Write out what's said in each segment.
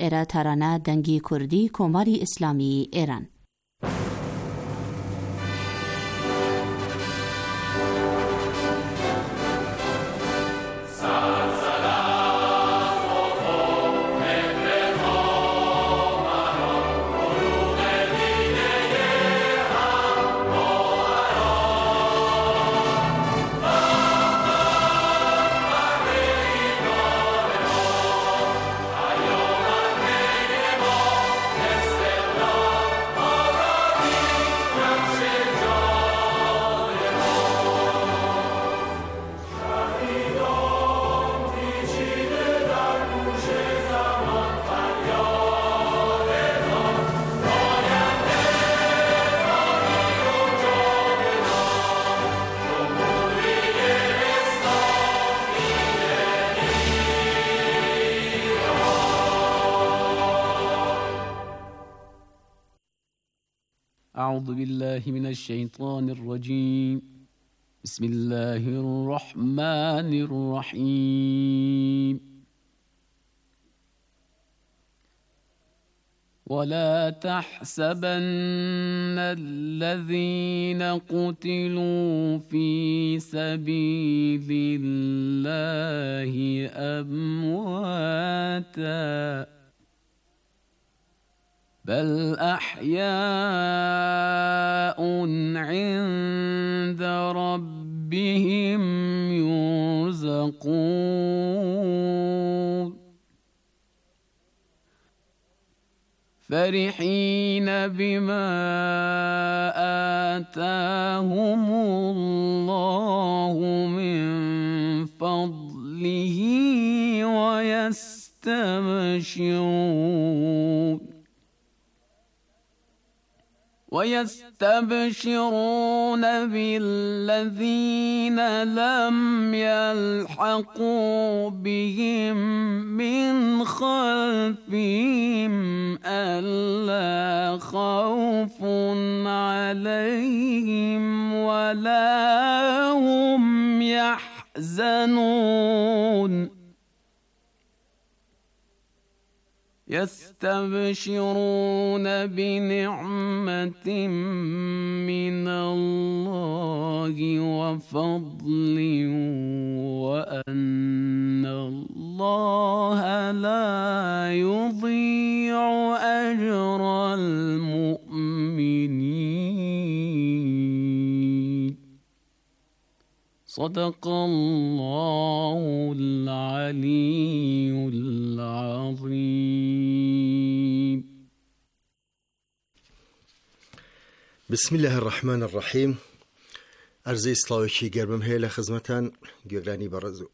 ایرا ترانه دنگی کردی کماری اسلامی ایران. أعوذ بالله من الشيطان الرجيم. بسم الله الرحمن الرحيم. ولا تحسبن الذين قتلوا في سبيل الله أمواتا بل أحياء عند ربهم يرزقون فرحين بما آتاهم الله من فضله ويستبشرون بالذين لم يلحقوا بهم من خلفهم ألا خوف عليهم ولا هم يحزنون يستبشرون بنعمة من الله وفضل وأن الله لا يضيع أجر المؤمنين. صدق الله العلي العظيم. بسم الله الرحمن الرحیم. عرض اسلامی گرمم هی لخدمتان گوگرانی برزو.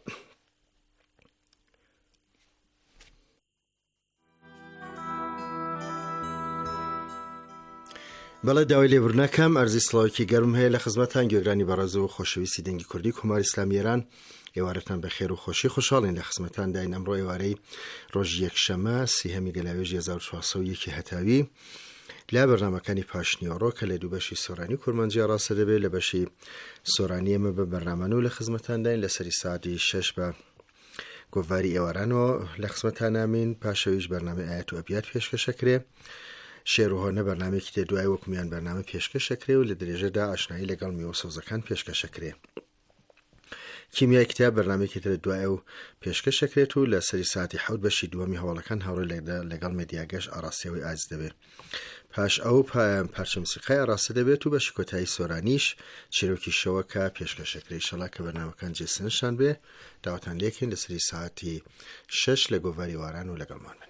بله داویلی برنکم عرض اسلامی گرمم هی لخدمتان گوگرانی برزو خوشویسی دنگی کردی کمار اسلامی ایران. ایوارتان بخیر و خوشی خوشحالین لخدمتان داین امرو ایواری روز یکشنبه سیهمی گلاویج 1401 هتاوی لا برنامجانی پاشنیارو که لدو باشی سورانی کرمانجی راسته به لباشی سورانی ما به برنامه‌نو لخدمتان داین لسری ساعتی 6 به گواری ایوارانو لخدمتان امین پاشویج برنامه آیات و ابیات پیشکش کره شعرها برنامه که دعای و کمیان برنامه پیشکش کره و لدرجه دا آشنایی لگال میوسوزکان پیشکش کره کیمیای کتاب برنامه که دعای و پیشکش کره تو لسری ساعتی 7 باشی دومی حوالکان هاوری لگال مدیاگش آراسیوی آزده به پاش او پرچم موسیقی راسته به تو باشه کتای سورانیش چیروکی شو که پیشکش کردی انشالله که برنامه کن جسنشان به دعوتان لیکن لسری ساعتی 6 لگووری وارن و لگل مانن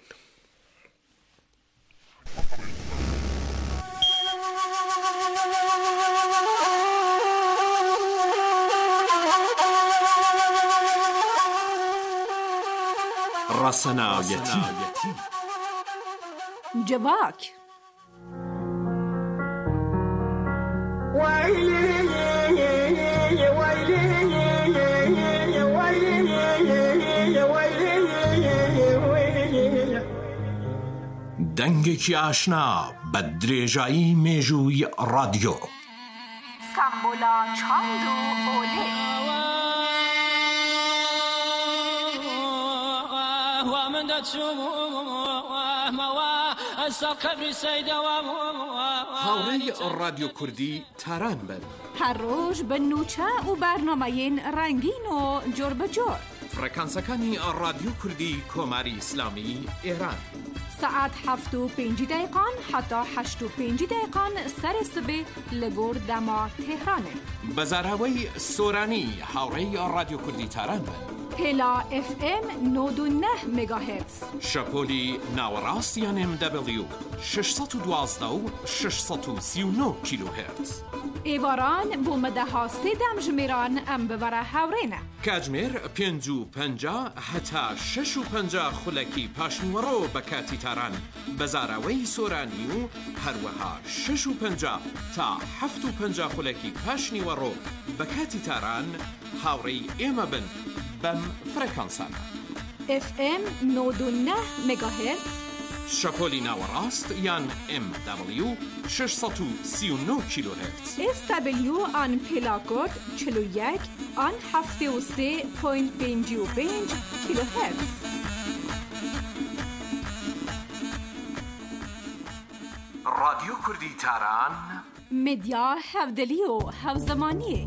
رسنایتی جواک دنگێکی ئاشنا بە درێژایی مێژووی رادیۆ سامبولا چاند و ئۆلێ هاوڕێی رادیۆ کوردی تاران بن. هەر ڕۆژ بە نوچە و بەرنامەیەن ڕەنگین و جۆر بەجۆر. فڕەکانسەکانی رادیۆ کوردی کۆماری ئیسلامی ئێران. سعات 7:05 حتا 8:05 سەر سبێ لەگۆر دەما تێهرانێ. بەزاراوەی سۆرانی هاوڕێی رادیۆ کوردی تاران بن. هێلا FM 99 مگاهرتز. شەپۆلی ناوەڕاستیان MW 612 و 639 کیلوهرتز. ئێواران بۆ مەدەها سێدەم ژمێران ئەم ببەرە هاوڕێنە. کاتژمێر 5:50 هەتا 6:50 خولەکی پاشنیوەڕۆ بە کاتی تاران بەزاراوەی سۆرانی و هەروەها 6:50 تا 7:50 خولەکی پاشنیوەڕۆ بە کاتی تاران هاوڕێی ئێمە بن بەم فرەکانسانە. FM 99 مگاهرتز. شەپۆلی ناوەڕاست یان MW 639 کیلوهرتز. SW آن پلاکۆد 41 آن 73.55 کیلوهرتز. رادیۆ کوردی تاران مدیا هەودەلی و هەوزەمانیە.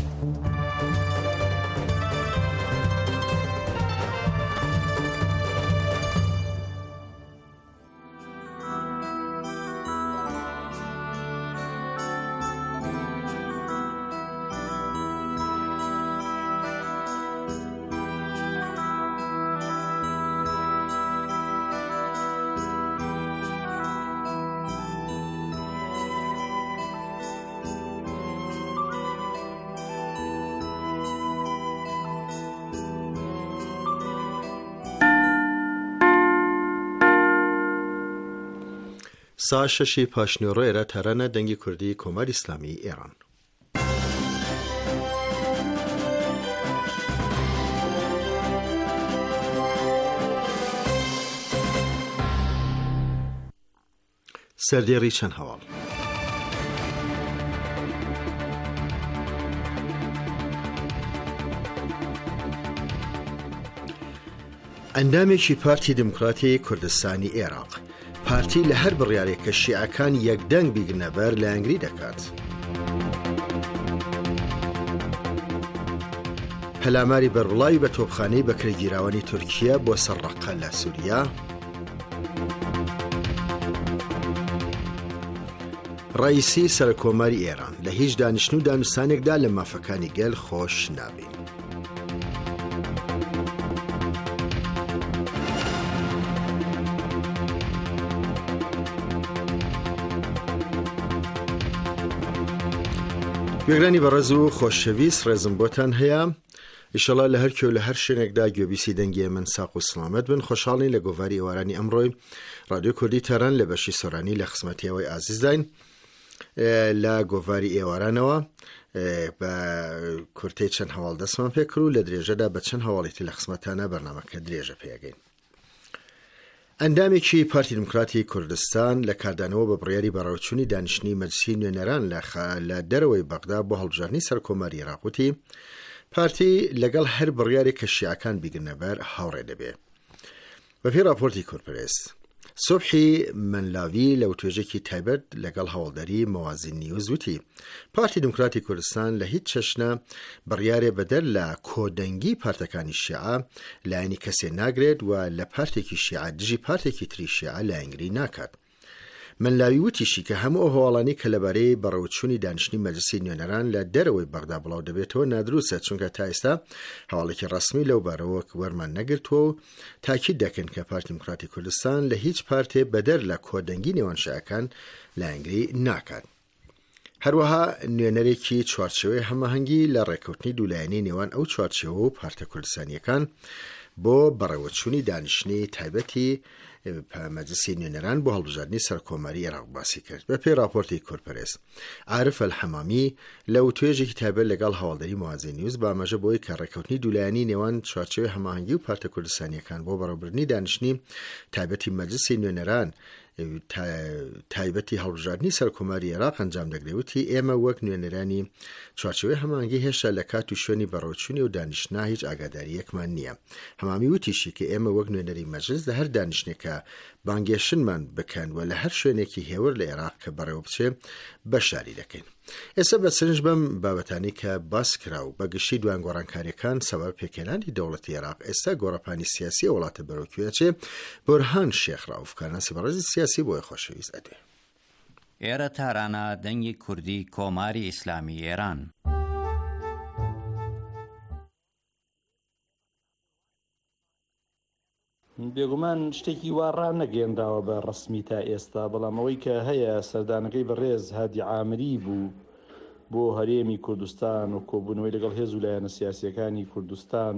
سا 6 پاشنیوەڕۆ ئێرە تارانە دەنگی کوردی کۆماری ئیسلامی ئێران. سەردێڕی چەند هەواڵ. ئەندامێکی پارتی دموکراتی کوردستانی عێراق پارتی لە هەر بڕیارێک کە شیعەکان یەکدەنگ بیگنە بەر لە ئەنگری دەکات. هەلاماری بەربڵاوی بە تۆپخانەی بەکرێگیراوانی تورکیا بۆ سەرڕەقە لە سووریا. ڕئیسی سەرکۆماری ئێران لە هیچ دانیشتن و دانوستانێکدا لە مافەکانی گەل خۆش نابین. گوێگرانی بەڕێز و خۆشەویست ڕێزم بۆتان هەیە. ئیشەڵا لە هەر کێو لە هەر شوێنێکدا گوێبیسی دەنگی من ساق و سلامەت بن. خۆشحاڵین لە گۆڤاری ئێوارانی ئەمڕۆی رادیۆ کوردی تاران لە بەشی سۆرانی لە خزمەتیەوەی ئازیزداین لە گۆڤاری ئێوارانەوە بە کورتەی چەند هەواڵ دەستمان پێکرد و لە درێژەدا بە چەند هەواڵێتی لە خزمەتانە بەرنامەکە درێژە پێگەین. ئەندامێکی پارتی دموکراتی کوردستان لە کاردانەوە بە بڕیاری بەڕێوەچوونی دانیشتنی مەجلیسی نوێنەران لە دەرەوەی بەغدا بۆ هەڵبژاردننی سەرکۆماری عێراقوتی پارتی لەگەڵ هەر بڕیارێک کە شیعەکان بیگرنە بەر هاوڕێ دەبێ. بەپێی راپۆرتی کورپرست سۆبحی منلاوی لە توێژێکی تایبەت لەگەڵ هەوڵدەری مەوازین نیوز وتی پارتی دموکراتی کوردستان لە هیچ چەشنە بڕیارێ بەدەر لە کۆدەنگی پارتەکانی شیعە لایەنی کەسێ ناگرێت و لە پارتێکی شیعە دژی پارتێکی تری شیعە لایەنگری ناکات. منلاوی وتیشی کە هەموو ئەو هەواڵانی کە لەبارەی بەڕێوەچوونی دانیشتنی مەجلیسی نوێنەران لە دەرەوەی بەغدا بڵاو دەبێتەوە نادروستە، چونکە تا ئێستا هەواڵێکی ڕەسمی لەو بارەوە وەرمان نەگرتووە و تاکید دەکەن کە پارتی دموکراتی کوردستان لە هیچ پارتێ بەدەر لە کۆدەنگی نێوان شیعەکان لایەنگری ناکات. هەروەها نوێنەرێکی چوارچێوەی هەماهەنگی لە ڕێکەوتنی دوولایەنی نێوان ئەو چوارچێوە و پارتە کوردستانیەکان بۆ بەڕێوەچوونی دانیشتنی تایبەتی مەجلیسی نوێنەران بۆ هەڵبژاردننی سەرکۆماری عێراق باسی کرد. بەپێی راپۆرتی کورپەرست عارف الحەمامی لە توێژێکی تایبەت لەگەڵ هەواڵدەری مەوازین نیوز با ئاماژە بۆی کە ڕێکەوتنی دوولایەنی نێوان چوارچێوەی هەماهەنگی و پارتە کوردستانیەکان بۆ بەڕێوەبردننی دانیشتنی تایبەتی مەجلیسی نوێنەران تایبەتی هەڵبژاردننی سەرکۆماری عێراق ئەنجام دەگرێوتی ئێمە وەک نوێنەرانی چوارچێوەی هەمانگی هێشتا لە کات و شوێنی بەڕۆچوونی و دانیشتنا هیچ ئاگاداریەکمان نییە. هەمامی وتیشی کە ئێمە وەک نوێنەری مەجلس لە هەر دانیشتێکە بانگێشتمان بکەن و لە هەر شوێنێکی هێور لە عێراق کە بەڕێوە بچێ بەشداری دەکەین. ئێستا بە سرنج بەم بابەتانی کە باس کرا و بەگشتی دوان گۆڕانکاریەکان سەبەب پێکێنانی دەوڵەتی عێراق ئێستا گۆڕەپانی سیاسی وڵاتە بەرەوکوێچێ بۆرهان شێخ ڕاوفکانە سەبارەتی سیاسی بۆی خۆشەویست ئەدێ. ئێرە تارانە دەنگی کوردی کۆماری ئیسلامی ئێران. بێگومان شتێکی وا ڕانەگەێنداوە بە ڕسمی تا ئێستا، بەڵام ئەوەی کە هەیە سەردانەکەی بەڕێز هادی عامری بوو بۆ هەرێمی کوردستان و کۆبوونەوەی لەگەڵ هێز و لایەنە سیاسیەکانی کوردستان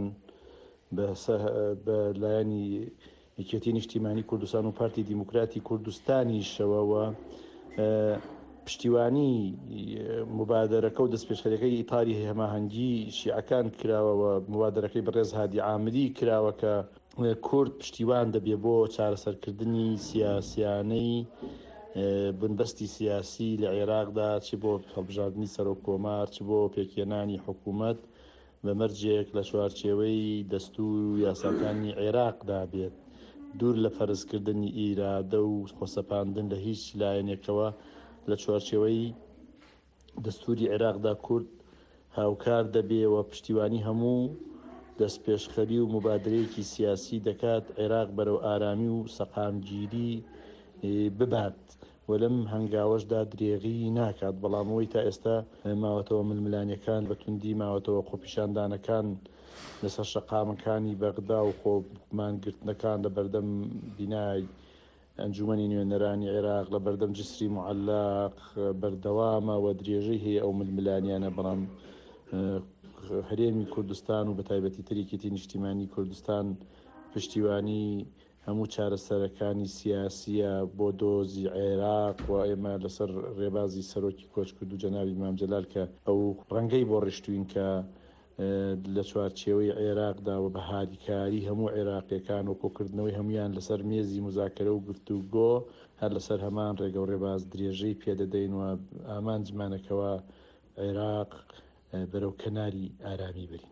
بە لایەنی یەکێتی نیشتیمانی کوردستان و پارتی دیموکراتی کوردستانیشەوەوە پشتیوانی مبادرەکە و دەستپێشخەریەکەی ئیتاری هەماهەنگی شیعەکان کراوەوە، مبادرەکەی بەڕێز هادی عامری کراوە کە کورد پشتیوان دەبێ بۆ چارەسەرکردنی سیاسیانەی بنبەستی سیاسی لە عێراقدا، چ بۆ هەڵبژاردننی سەرۆک کۆمار، چ بۆ پێکێنانی حکوومەت بە مەرجێک لە چوارچێوەی دەستور و یاساکانی عێراقدا بێت، دوور لە فەرزکردنی ئیرادە و خۆسەپاندن لە هیچ لایەنێکەوە لە چوارچێوەی دەستوری عێراقدا کورد هاوکار دەبێەوە پشتیوانی هەموو دەستپێشخەری و مبادرەیەکی سیاسی دەکات عێراق بەرەو ئارامی و سەقامگیری ببات و لەم هەنگاوەشدا درێغی ناکات. بەڵامەوەی تا ئێستا ماوەتەوە ململانیەکان بە توندی ماوەتەوە خۆپیشاندانەکان لەسەر شەقامەکانی بەغدا و خۆمانگرتنەکان لە بەردەم بینای ئەنجومەنی نوێنەرانی عێراق لە بەردەم جسری معەلاق بەردەوامە و درێژەی هەیە ئەو ململانیانە. بەڵام هەرێمی کوردستان و بە تایبەتی تریکێتی نیشتیمانی کوردستان پشتیوانی هەموو چارەسەرەکانی سیاسیە بۆ دۆزی عێراق و ئێمە لەسەر ڕێبازی سەرۆکی کۆچکرد و جەنابی مام جەلال کە ئەو ڕەنگەی بۆ ڕشتوین کە لە چوارچێوەی عێراقدا و بە هاریکاری هەموو عێراقیەکان و کۆکردنەوەی هەمویان لەسەر مێزی مزاکەرە و گفتوگۆ هەر لەسەر هەمان ڕێگە و ڕێباز درێژەی پێدەدەین و ئامانجمانەکەوە عێراق بەرەو کەناری ئارامی برین.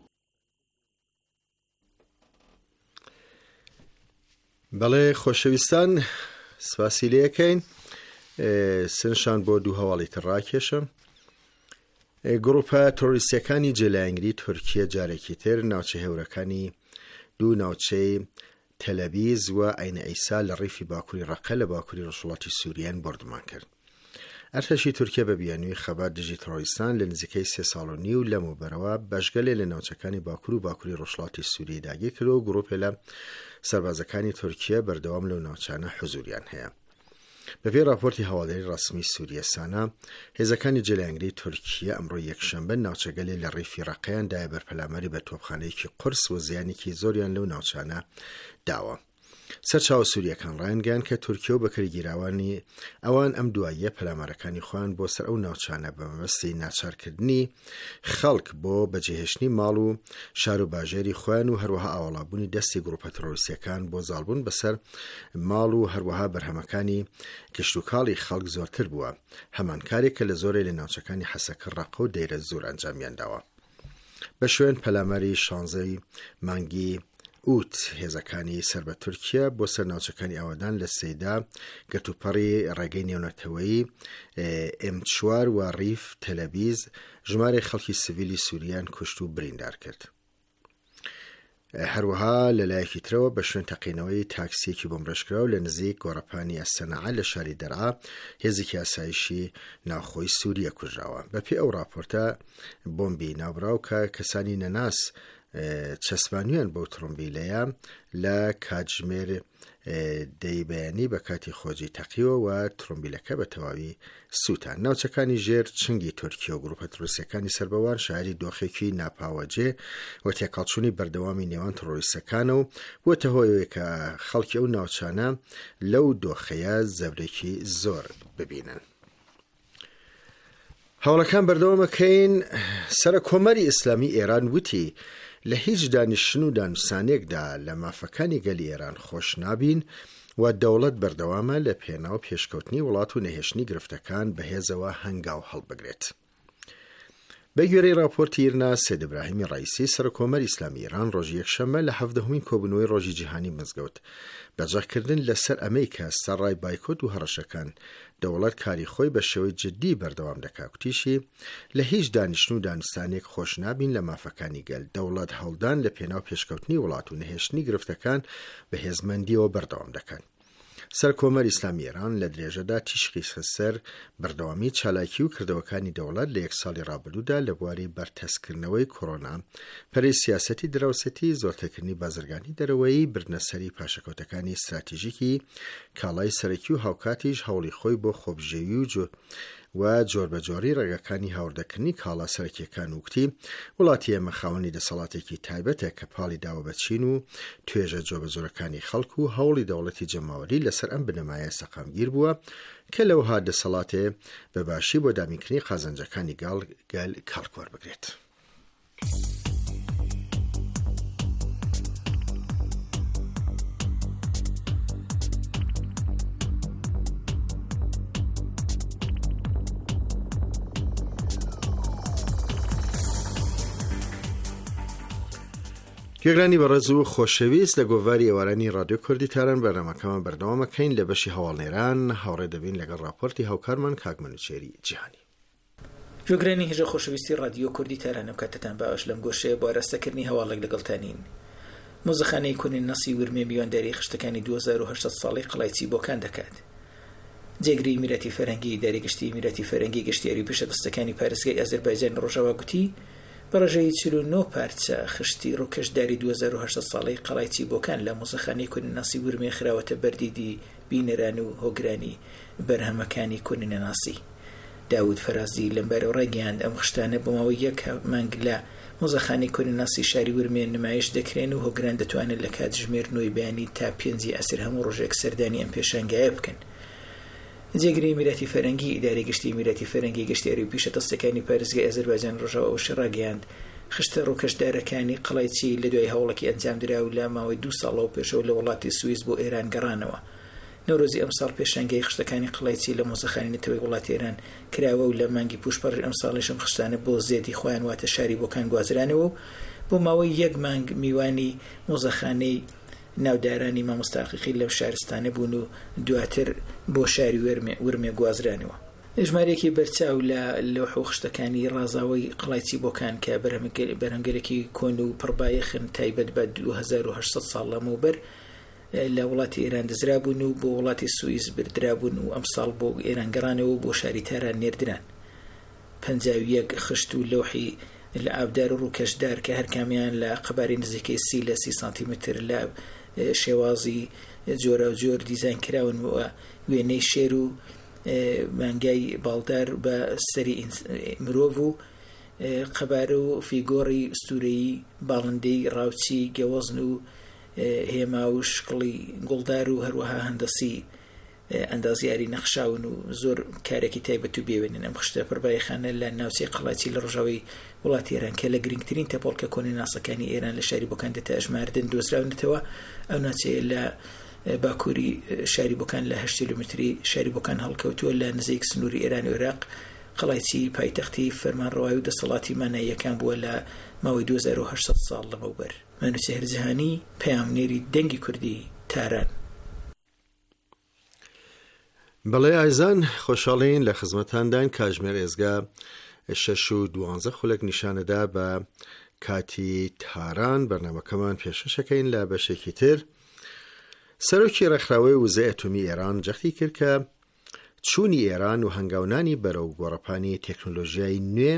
بەڵێ خۆشەویستان، سپاسی لێکەین. سنشان بۆ دوو هەواڵی تر ڕاکێشم. گروپە تۆریستیەکانی جێلایەنگری تورکیە جارێکی تر ناوچە هێورەکانی دوو ناوچەی تەلەبیز و عین ئەیسا لە ڕیفی باکووری ڕەقە لە باکووری ڕۆژهەڵاتی سووریان بردمان کرد. ئەرتەشی تورکیا بە بیانووی خەبات دژی تۆریستان لە نزیکەی 3 ساڵ و نیو لەمەوبەرەوە بەشگەلێ لە ناوچەکانی باکوور و باکووری ڕۆژهەڵاتی سووریە داگیر کرد و گروپێ لە سەربازەکانی تورکیا بەردەوام لەو ناوچانە حزوریان هەیە. بەپێی راپۆرتی هەواڵەری ڕسمی سووریە سانە، هێزەکانی جێلایەنگری تورکیا ئەمڕۆ یەکشەمبە ناوچەگەلێ لە ڕیفی ڕەقەیان دایە بەرپەلامەری بە تۆپخانەیەکی قورس و زیانێکی زۆریان لەو ناوچانە داوە. سەرچاوە سووریەکان ڕایانگەیان کە تورکیا و بەکارگیراوانی ئەوان ئەم دواییە پەلامارەکانی خۆیان بۆ سەر ئەو ناوچانە بە مەبەستی ناچارکردنی خەڵک بۆ بەجێهێشتنی ماڵ و شار و باژێری خۆیان و هەروەها ئاوەڵابوونی دەستی گروپە تۆریستیەکان بۆ زاڵبوون بەسەر ماڵ و هەروەها بەرهەمەکانی کشتوکاڵی خەڵک زۆرتر بووە، هەمان کارێک کە لە زۆرێک لە ناوچەکانی حەسەکە ڕەقە و دەیرە زۆر ئەنجامیان داوە. بە شوێن پەلاماری 16 مانگی ئوت هێزەکانی سەر بە تورکیا بۆ سەر ناوچەکانی ئاوادان لە سەیدا گەتوپەڕی ڕێگەی نێونەتەوەیی M4 و ڕیف تەلەبیز ژمارە خەڵکی سڤیلی سووریان کوشت و بریندار کرد. هەروەها لەلایەکی ترەوە بە شوێن تەقینەوەی تاکسیەکی بۆمڕێژکراو لە نزیک گۆڕەپانی ئەسەنەعە لە شاری دەرعا هێزێکی ئاسایشی ناوخۆی سووریە کوژراوە. بەپێی ئەو راپۆرتە بۆمبی ناوبراو کە کەسانی نەناس چەسبانیان بەو تڕۆمبیلەیە لە کاتژمێر دەیبیانی بە کاتی خۆجی تەقیەوە و تڕۆمبیلەکە بە تەواوی سووتان. ناوچەکانی ژێر چنگی تورکیا و گروپە تۆریستیەکانی سەربەوان شایەتی دۆخێکی ناپاوەجێ و تێکەڵچوونی بەردەوامی نێوان تۆریستەکانە و بۆتە هۆیەوەی کە خەڵکی ئەو ناوچانە لەو دۆخەیە زەبرێکی زۆر ببینن. هەوڵەکان بەردەوامەکەین. سەرکۆمەری ئیسلامی ئێران وتی لە هیچ دانیشتن و دانووسانێکدا لە مافەکانی گەلی ئێران خۆش نابین و دەوڵەت بەردەوامە لە پێنا و پێشکەوتنی وڵات و نەهێشتنی گرفتەکان بەهێزەوە هەنگاو هەڵبگرێت. بە گوێرەی راپۆرتی ئیرنا سێد ئیبراهیمی ڕئیسی سەرۆکۆمەری ئیسلامی ئێران ڕۆژی یەکشەممە لە 17مین کۆبوونەوەی ڕۆژی جیهانی مزگەوت بەجاکردن لەسەر ئەمەی کە سەرڕای بایکۆت و هەڕەشەکان دەوڵەت کاری خۆی بە شێوەی جددی بەردەوام دەکات و تیشی لە هیچ دانیشتن و دانستانێک خۆش نابین لە مافەکانی گەل دەوڵەت هەڵدان لە پێناو پێشکەوتنی وڵات و نەهێشتنی گرفتەکان بە هێزمەندیەوە بەردەوام دەکەن. سەرکۆمەری ئیسلامی ئێران لە درێژەدا تیشکی سەر بەردەوامی چالاکی و کردەوەکانی دەوڵەت لە یەک ساڵی ڕابردوودا لە بواری بەرتەسکردنەوەی کۆڕۆنا پەرەی سیاسەتی دراوسەتی زۆرترکردنی بازرگانی دەرەوەیی بردنەسەری پاشەکەوتەکانی استراتیژیکی کاڵای سەرەکی و هاوکاتیش هەوڵی خۆی بۆ خۆبژێوی و جۆربەجۆری ڕێگەکانی هاوردەکردنی کاڵا سەرەکیەکان وکتی وڵاتی ئێمە خاوەنی دەسەڵاتێکی تایبەتە کە پاڵی داوە بەچین و توێژە جۆبەجۆرەکانی خەڵک و هەوڵی دەوڵەتی جەماوەری لەسەر ئەم بنەمایە سەقامگیر بووە کە لەوها دەسەڵاتێ بەباشی بۆ دامینکردنی قازانجەکانی گەل کاڵکوەر بگرێت. گوێگرانی بەڕێز و خۆشەویست لە گۆڤاری ئێوارانی رادیۆ کوردی تاران بەرنامەکەمان بەردەوامەکەین لە بەشی هەواڵنێران هاوڕێ دەبین لەگەڵ راپۆرتی هاوکارمان کاک منوچێری جیهانی. گوێگرانی هێژە خۆشەویستی رادیۆ کوردی تاران ئەم کاتتان باش لەم گۆشەیە بۆ ئاراستەکردنی هەواڵێک لەگەڵتانین. مۆزەخانەی کۆنی نەسی ورمێ میوانداری خشتەکانی 2800 ساڵی قەڵای چیبۆکان دەکات. جێگری میراتی فەرەنگی داریگشتی میراتی فەرەنگی گەشتیاری پێشەدەستەکانی پارێزگای ئازەربایجان ڕۆژاوا گوتی بەڕژەی 49 پارچە خشتی ڕووکەشداری 2800 ساڵی قەڵای چیبۆکان لە مۆزەخانەی کۆنی ناسی ورمێ خراوەتە بەردیدی بینەران و هۆگرانی بەرهەمەکانی کۆنی ناسی. داود فەرازی لەمبەر ڕێگەیاند ئەم خشتانە بۆ ماوەی یەک مانگ لە مۆزەخانەی کۆنی ناسی شاری ورمێ نمایش دەکرێن و هۆگران دەتوانن لە کاتژمێرنەوەی بەیانی تا 5 ئەسر هەموو ڕۆژێک سەردانی ئەم پێشانگایە بکەن. جێگری میراتی فەرەنگی ئیداری گشتی میراتی فەرەنگی گەشتیاری و پیشەدەستەکانی پارێزگای ئازەربایجان ڕۆژاوا ئەو شەڕاگەیاند خشتە ڕووکەشدارەکانی قەڵای چی لە دوای هەوڵێکی ئەنجام درا و لە ماوەی 2 ساڵەوە پێشەوە لە وڵاتی سوئیس بۆ ئێران گەڕانەوە. نۆرۆزی ئەم ساڵ پێشانگای خشتەکانی قەڵای چی لە مۆزەخانەی نەتەوەی وڵاتی ئێران کراوە و لە مانگی پوشپەڕ ئەم ساڵیش ئەم خشتانە بۆ زێدی خۆیان واتە شاری بۆکان گوازرانەوە و بۆ ماوەی یەک مانگ میوانی مۆزەخانەی ناودارانی مامۆستاقیقی لەم شارستانە بوون و دواتر بۆ شاری ورمێ گوازرانەوە. ژمارەیەکی بەرچاو لە لەوح و خشتەکانی ڕازاوی قەڵای چیبۆکان کە بەرهەمگەرێکی کۆن و پڕبایەخن تایبەت بە 2800 ساڵ لەمەوبەر لە وڵاتی ئێران دەزرابوون و بۆ وڵاتی سوئیس بردرابوون و ئەم ساڵ بۆ ئێران گەڕانەوە بۆ شاری تاران نێردران. 51 خشت و لەوحی لە ئابدار و ڕووکەشدار کە هەر کامیان لە قەباری نزیکەی 30 لە 30 سانتیمتر لە شێوازی جۆرە و جۆر دیزاین کراون و وێنەی شێر و مانگای باڵدار بە سەری مرۆڤ و قەبارە و فیگۆڕی ئوستورەیی باڵندەی ڕاوچی گەوەزن و هێما و شکڵی گوڵدار و هەروەها هەندەسی ئەندازیاری نەخشاون و زۆر کارێکی تایبەت و بێوێنن. ئەم خشتە پڕبایەخانە لە ناوچەی قەڵاچی لە ڕۆژاوی وڵاتی ئێران کە لە گرنگترین تەپۆڵکە کۆنی ناسەکانی ئێران لە شاری بۆکان دەتەژماردن دۆزراونەتەوە. ئەو ناوچەیە لە باکووری شاری بۆکان لە 8 کیلومتری شاری بۆکان هەڵکەوتووە لە نزیک سنووری ئێران و عێراق. قەڵایچی پایتەختی فەرمانڕەوایی و دەسەڵاتی ماناییەکان بووە لە ماوەی 2800 ساڵ لەمەوبەر. مانوچێر جیهانی پەیامنێری دەنگی کوردی تاران. بەڵێ ئایزان خۆشحاڵین لە خزمەتاندان کاژمێر ئێزگا 6:12 خولەک نیشانەدا بە کاتی تاران بەرنامەکەمان پێشەشەکەین لە بەشێکی تر. سەرۆکی ڕێکخراوەی وزەی ئەتۆمی ئێران جەختی کرد کە چوونی ئێران و هەنگاونانی بەرەو گۆڕەپانی تەکنۆلۆژیای نوێ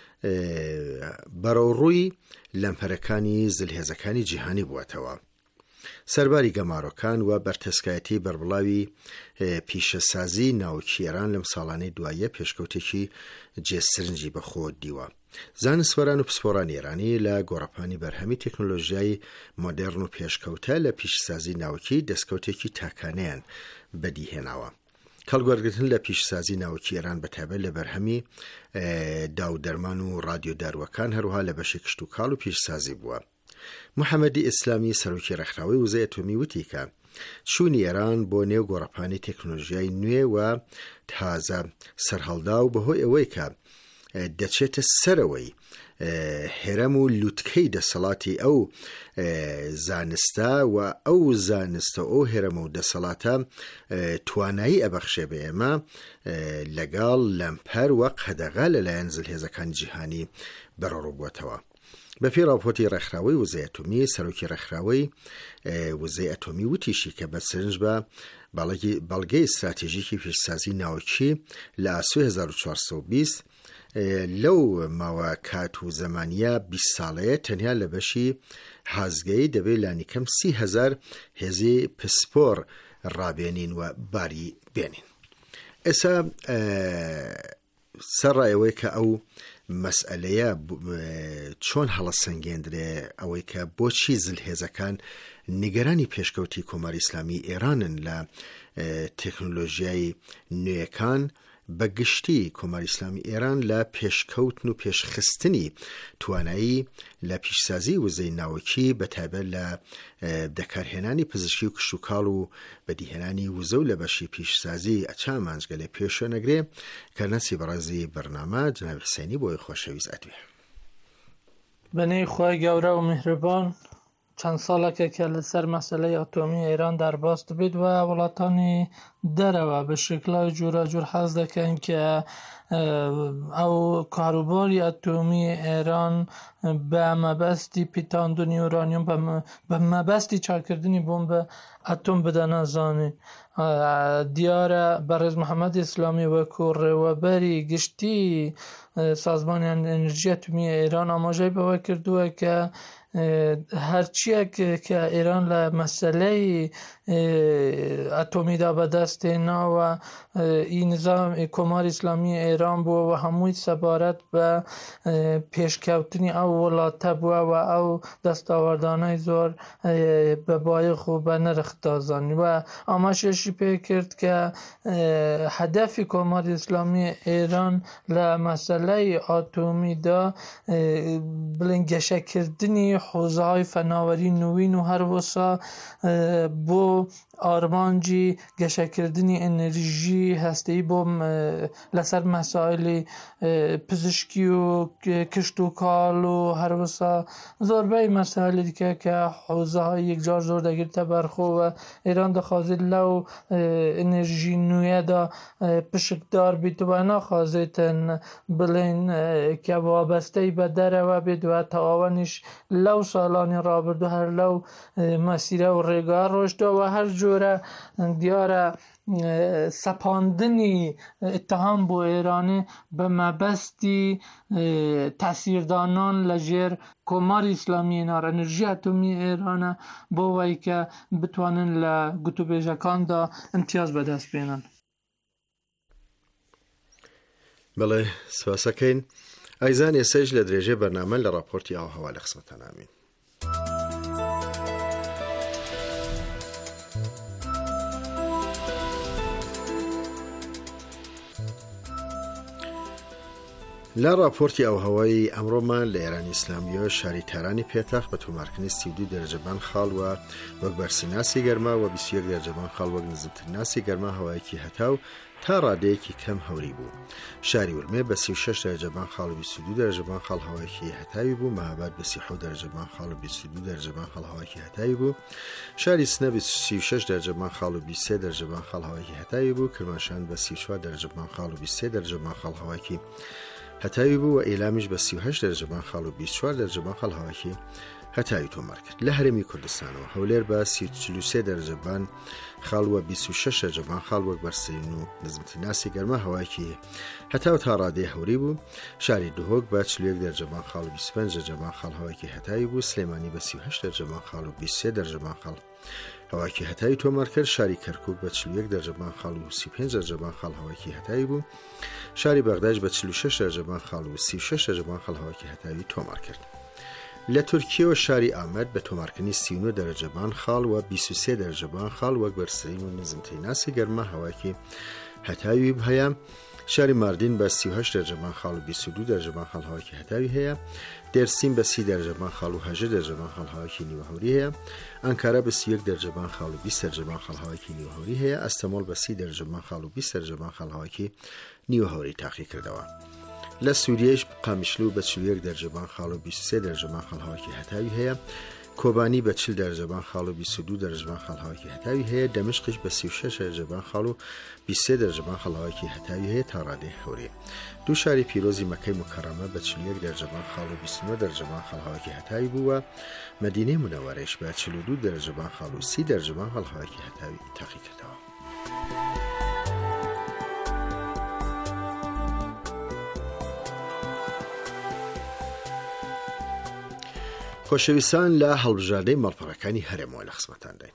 بەرەو ڕووی لەمپەرەکانی زلهێزەکانی جیهانی بووەتەوە. سەرباری گەمارۆکان و بەرتەسکایەتی بەربڵاوی پیشەسازی ناوکی ئێران لەم ساڵانەی دوایە پێشکەوتێکی جێسرنجی بەخۆ دیوە. زانستوەران و پسپۆران ئێرانی لە گۆڕەپانی بەرهەمی تەکنۆلۆژیای مۆدێرن و پێشکەوتە لە پیشەسازی ناوکی دەستکەوتێکی تاکانەیان بەدیهێناوە. کەڵگوەرگرتن لە پیشەسازی ناوکی ئێران بەتایبەت لە بەرهەمی داودەرمان و ڕادیۆ داروەکان هەروها لە بەشی کشت و کاڵ و پیشەسازی بووە. محەممەدی ئیسلامی سەرۆکی ڕێکخراوەی وزەی ئەتۆمی وتی کە چوونی ئێران بۆ نێو گۆڕەپانی تەکنۆلۆژیای نوێ و تازە سەرهەڵدا و بەهۆی ئەوەی کە دەچێتە سەرەوەی هێرەم و لووتکەی دەسەڵاتی ئەو زانستە و ئەو زانستە ئەو هێرەمە و دەسەڵاتە توانایی ئەبەخشێ بە ئێمە لەگەڵ لەمپەر و قەدەغا لەلایەن زلهێزەکانی جیهانی بەڕۆڕووبووەتەوە. بەپێی راپۆرتی ڕێکخراوەی وزەی ئەتۆمی، سەرۆکی ڕێکخراوەی وزەی ئەتۆمی وتیشی کە بەسەرنج بە بەڵگەی استراتێژیکی پیشسازی ناوچی لە ئاسوی 1420 لەو ماوە کات و زەمانیە 20 ساڵەیە تەنیا لە بەشی هازگەی دەبێت لانیکەم 30,000 هێزی پسپۆر ڕابێنین و باری بێنین. ئێستا سەرڕایەوەی کە ئەو مەسئلەیە چۆن هەڵەسەنگێندرێ ئەوەی کە بۆچی زلهێزەکان نیگەرانی پێشکەوتی کۆماری ئیسلامی ئێرانن لە تەکنۆلۆژیای نوێیەکان، بەگشتی کۆماری ئیسلامی ئێران لە پێشکەوتن و پێشخستنی توانایی لە پیشسازی وزەی ناوەکی بەتایبەت لە بەکارهێنانی پزیشکی و کشتوکاڵ و بەدیهێنانی وزە و لە بەشی پیشسازی ئەچامانجگە لێ پێشە نەگرێ کە نەسی بەڕێزی بەرنامە جناب حسێنی بۆی خۆشەویست ئەدوێ. بەنێی خۆی گەورە و میهرەبان، چەند ساڵێکە کە لەسەر مەسەلەی ئەتۆمی ئێران دەرباس دەبێت و وڵاتانی دەرەوە بە شکلای جۆراجۆر حەز دەکەن کە ئەو کاروباری ئەتۆمی ئێران بە مەبەستی پیتاندنی ئورانیوم بە مەبەستی چاکردنی بۆمبە ئەتۆم بدەنە زانین. دیارە بەڕێز محەممەد ئیسلامی وەکو ڕێوەبەری گشتی سازمانی ئەنرژی ئەتۆمی ئێران ئاماژەی بەوە کردووە کە هەرچیەک کە ئێران لە مەسەلەی ئەتۆمیدا بەدەستێناوە نظام کۆماری ئیسلامی ئێران بووە و هەمووی سەبارەت بە پێشکەوتنی ئەو وڵاتە بووە و ئەو دەستاوەردانەی زۆر بەبایخ و بە نرخ دازانی و ئاماژەیەشی پێ کرد کە هەدەفی کۆماری ئیسلامی ئێران لە مەسەلەی ئاتۆمیدا بڵێن گەشەکردنی حوزەهای فەناوەری نوین و هەروەسا بۆ ئارمانجی گەشەکردنی ئەنرژی هەستەیی بۆ لەسەر مەسائلی پزیشکی و کشتوکاڵ و هەروەسا زۆربەی مەسائلی دیکە کە حوزەهای یەکجار زۆر دەگرتە بەرخۆوە ئێران دەخوازێت لەو ئەنرژی نوێدا پشکدار بیت و ناخوازێتن بڵێن کە وابەستەی بە دەرەوە بێت و تەواوەنیش لەو ساڵانی ڕابردوو هەر لەو مەسیرە و ڕێگا ڕۆشتەوە هەر جۆرە دیارە سەپاندنی ئتهام بۆ ئێرانێ بە مەبەستی تەسیردانان لەژێر کۆماری ئیسلامی هێنار ئەنرژی ئەتۆمی ئێرانە بۆ وەی کە بتوانن لە گوتوبێژەکاندا ئیمتیاز بەدەست بێنن. بەڵێ سپاسەکەین. ئایزان ئێسەش لە درێژێ بەرنامە لە راپۆرتی ئاوهەوا لە خزمەتتان ئامین. لە راپۆرتی ئاوهەوایی ئەمڕۆمان لە ئێرانی ئیسلامیەوە شاری تارانی پێتەخت بە تۆمارکردنی 32 دەرەجەبان خاڵ و وەک بەرسیناسی گەرما و 21 دەرەجەبان خاڵ وەک نزمترناسی گەرما هەوایەکی هەتاو تا ڕادەیەکی کەم هەوری بوو. شاری ورمێ بە 36 دەرەجەبان خاڵ و 22 دەرەجەبان خاڵ هەوایەکی هەتاوی بوو. مەهاباد بە 37 دەرەجەبان خاڵ و 22 دەرەجەبان خاڵ هەوایەکی هەتاوی بوو. شاری سنە بە 36 دەرەجەبان خاڵ و 23 دەرەجەبان خاڵ هەوایەکی هەتاوی بوو. کرماشان بە 34 دەرەجەبان خاڵ و 23 دەرەجەبان خاڵ هەوایەکی هەتاوی بوو و ئێلامیش بە 38 دەرەجەبان خاڵ و 24 دەرەجەبان خاڵ هەوایەکی هەتاوی تۆمار کرد. لە هەرێمی کوردستانەوە هەولێر بە 43 دەرەجەبان خاڵ و 26 دەرەجەبان خاڵ وەک بەرسین و نزمترناسی گەرما هەوایەکی هەتاو تا ڕادەیە هەوری بوو. شاری دهۆک بە 41 دەرەجەبان خاڵ و 25 دەرەجەبان خاڵ هەوایەکی هەتاوی بوو. سلێمانی بە 38 دەرەجەبان خاڵ و 23 دەرەجەبان خاڵ هەوایەکی هەتاوی تۆمار کرد. شاری کەرکووک بە 41 دەرەجەبان خاڵ و 35 دەرەجەبان خاڵ هەوایەکی هەتاوی بوو. شاری بەغداد بە 46 دەرەجەبان خاڵ و 36 دەرەجەبان خاڵ هەوایەکی هەتاوی تۆمار کرد. لە تورکیەوە شاری ئامەد بە تۆمارکردنی 39 دەرەجەبان خاڵ و 23 دەرەجەبان خاڵ وەک بەرسین و نزمترناسی گەرما هەوایەکی هەتاوی هەیە. شاری ماردین بە 38 دەرەجەمان خاڵ و 22 دەرەجەمان خاڵ هەواکی هەتاوی هەیە. دێرسین بە 30 دەرەجەمان خاڵ و 8 دەرەجەمان خاڵ هەواکی نیوەهۆری هەیە. ئەنکارە بە 31 دەرەجەمان خاڵ و 20 دەرەجەمان خاڵ هەواکی نیوەهۆری هەیە. ئەستەمۆڵ بە 30 دەرەجەمان خاڵ و 20 دەرەجەمان خاڵ هەواکی نیوەهۆری تاقی کردەوە. لە سووریەش قامیشلو بە 41 دەرەجەمان خاڵ و 23 دەرەجەمان خاڵ هەواکی هەتاوی هەیە. کۆبانی بە 40 دەرەجەمان خاڵ و 22 دەرەجەمان خاڵ هەواکی هەتاوی هەیە. دەمشقیش بە 36 دەرەجەمان خاڵ و 23 دەرەجەمان خاڵ هەواکی هەتاوی هەیە تا ڕادەی هەورێ. دوو شاری پیرۆزی مەکەی مکەڕەمە بە 41 دەرەجەمان خاڵ و 29 دەرەجەمان خاڵ هەواکی هەتاوی بووە. مەدینەی منەوەرەش بە 42 دەرەجەمان خاڵ و 30 دەرەجەمان خاڵ هەواکی هەتاوی تاقی کردەوە. خۆشەویستان لە هەڵبژاردەی مەڵپەڕەکانی هەرێمەوە لە خزمەتان داین.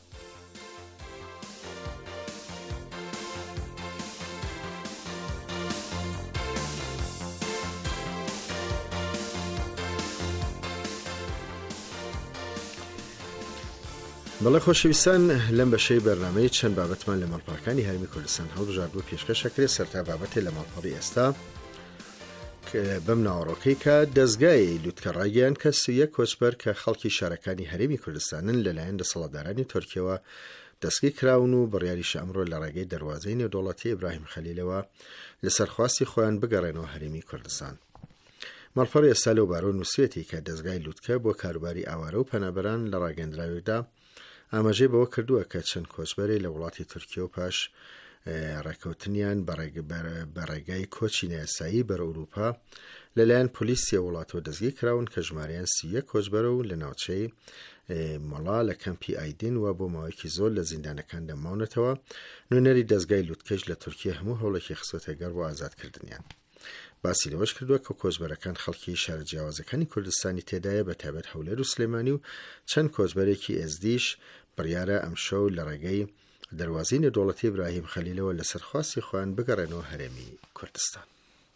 بەڵێ خۆشەویستان لەم بەشەی بەرنامەی چەند بابەتمان لە مەڵپەڕەکانی هەرێمی کوردستان هەڵبژاردووە پێشکەشەکرێت. سەرتا بابەتێ لە مەڵپەڕی ئێستا بەم ناوەڕۆکەی کە دەستگای لووتکە ڕاگەیان کە 31 کۆچبەر کە خەڵکی شارەکانی هەرێمی کوردستانن لەلایەن دەسەڵاتدارانی تورکیەوە دەستگیر کراون و بڕیاریش ئەمڕۆ لە ڕێگەی دەواازەی نێودەوڵەتی ئیبراهیم خەلیلەوە لەسەر خواستی خۆیان بگەڕێنەوە هەرێمی کوردستان. مەڵپەڕی ئێستا لەو بارۆ نووسێتی کە دەستگای لووتکە بۆ کاروباری ئاوارە و پەنابەران لە ڕاگەندراوێکدا ئاماژەی بەوە کردووە کە چەند کۆچبەری لە وڵاتی تورکیە و پاش ڕێکەوتنیان بەڕێگای کۆچی نایاسایی بەرە ئەوروپا لەلایەن پۆلیسیە وڵاتەوە دەستگیر کراون کە ژمارەیان 31 کۆچبەرە و لە ناوچەی مەڵا لە کەمپی ئایدین و بۆ ماوەیەکی زۆر لە زیندانەکان دەماونەتەوە. نوێنەری دەستگای لووتکەش لە تورکیە هەموو هەوڵێکی خستۆتە گەڕ بۆ ئازادکردنیان. باسی لەوەش کردووە کە کۆچبەرەکان خەڵکی شارە جیاوازەکانی کوردستانی تێدایە بە تایبەت هەولێر و سلێمانی و چەند کۆچبەرێکی ئێزدیش بڕیارە ئەمشەو لە ڕێگەی دەواازەی نێودەوڵەتی ئیبراهیم خەلیلەوە لەسەر خواستی خۆیان بگەڕێنەوە هەرێمی کوردستان.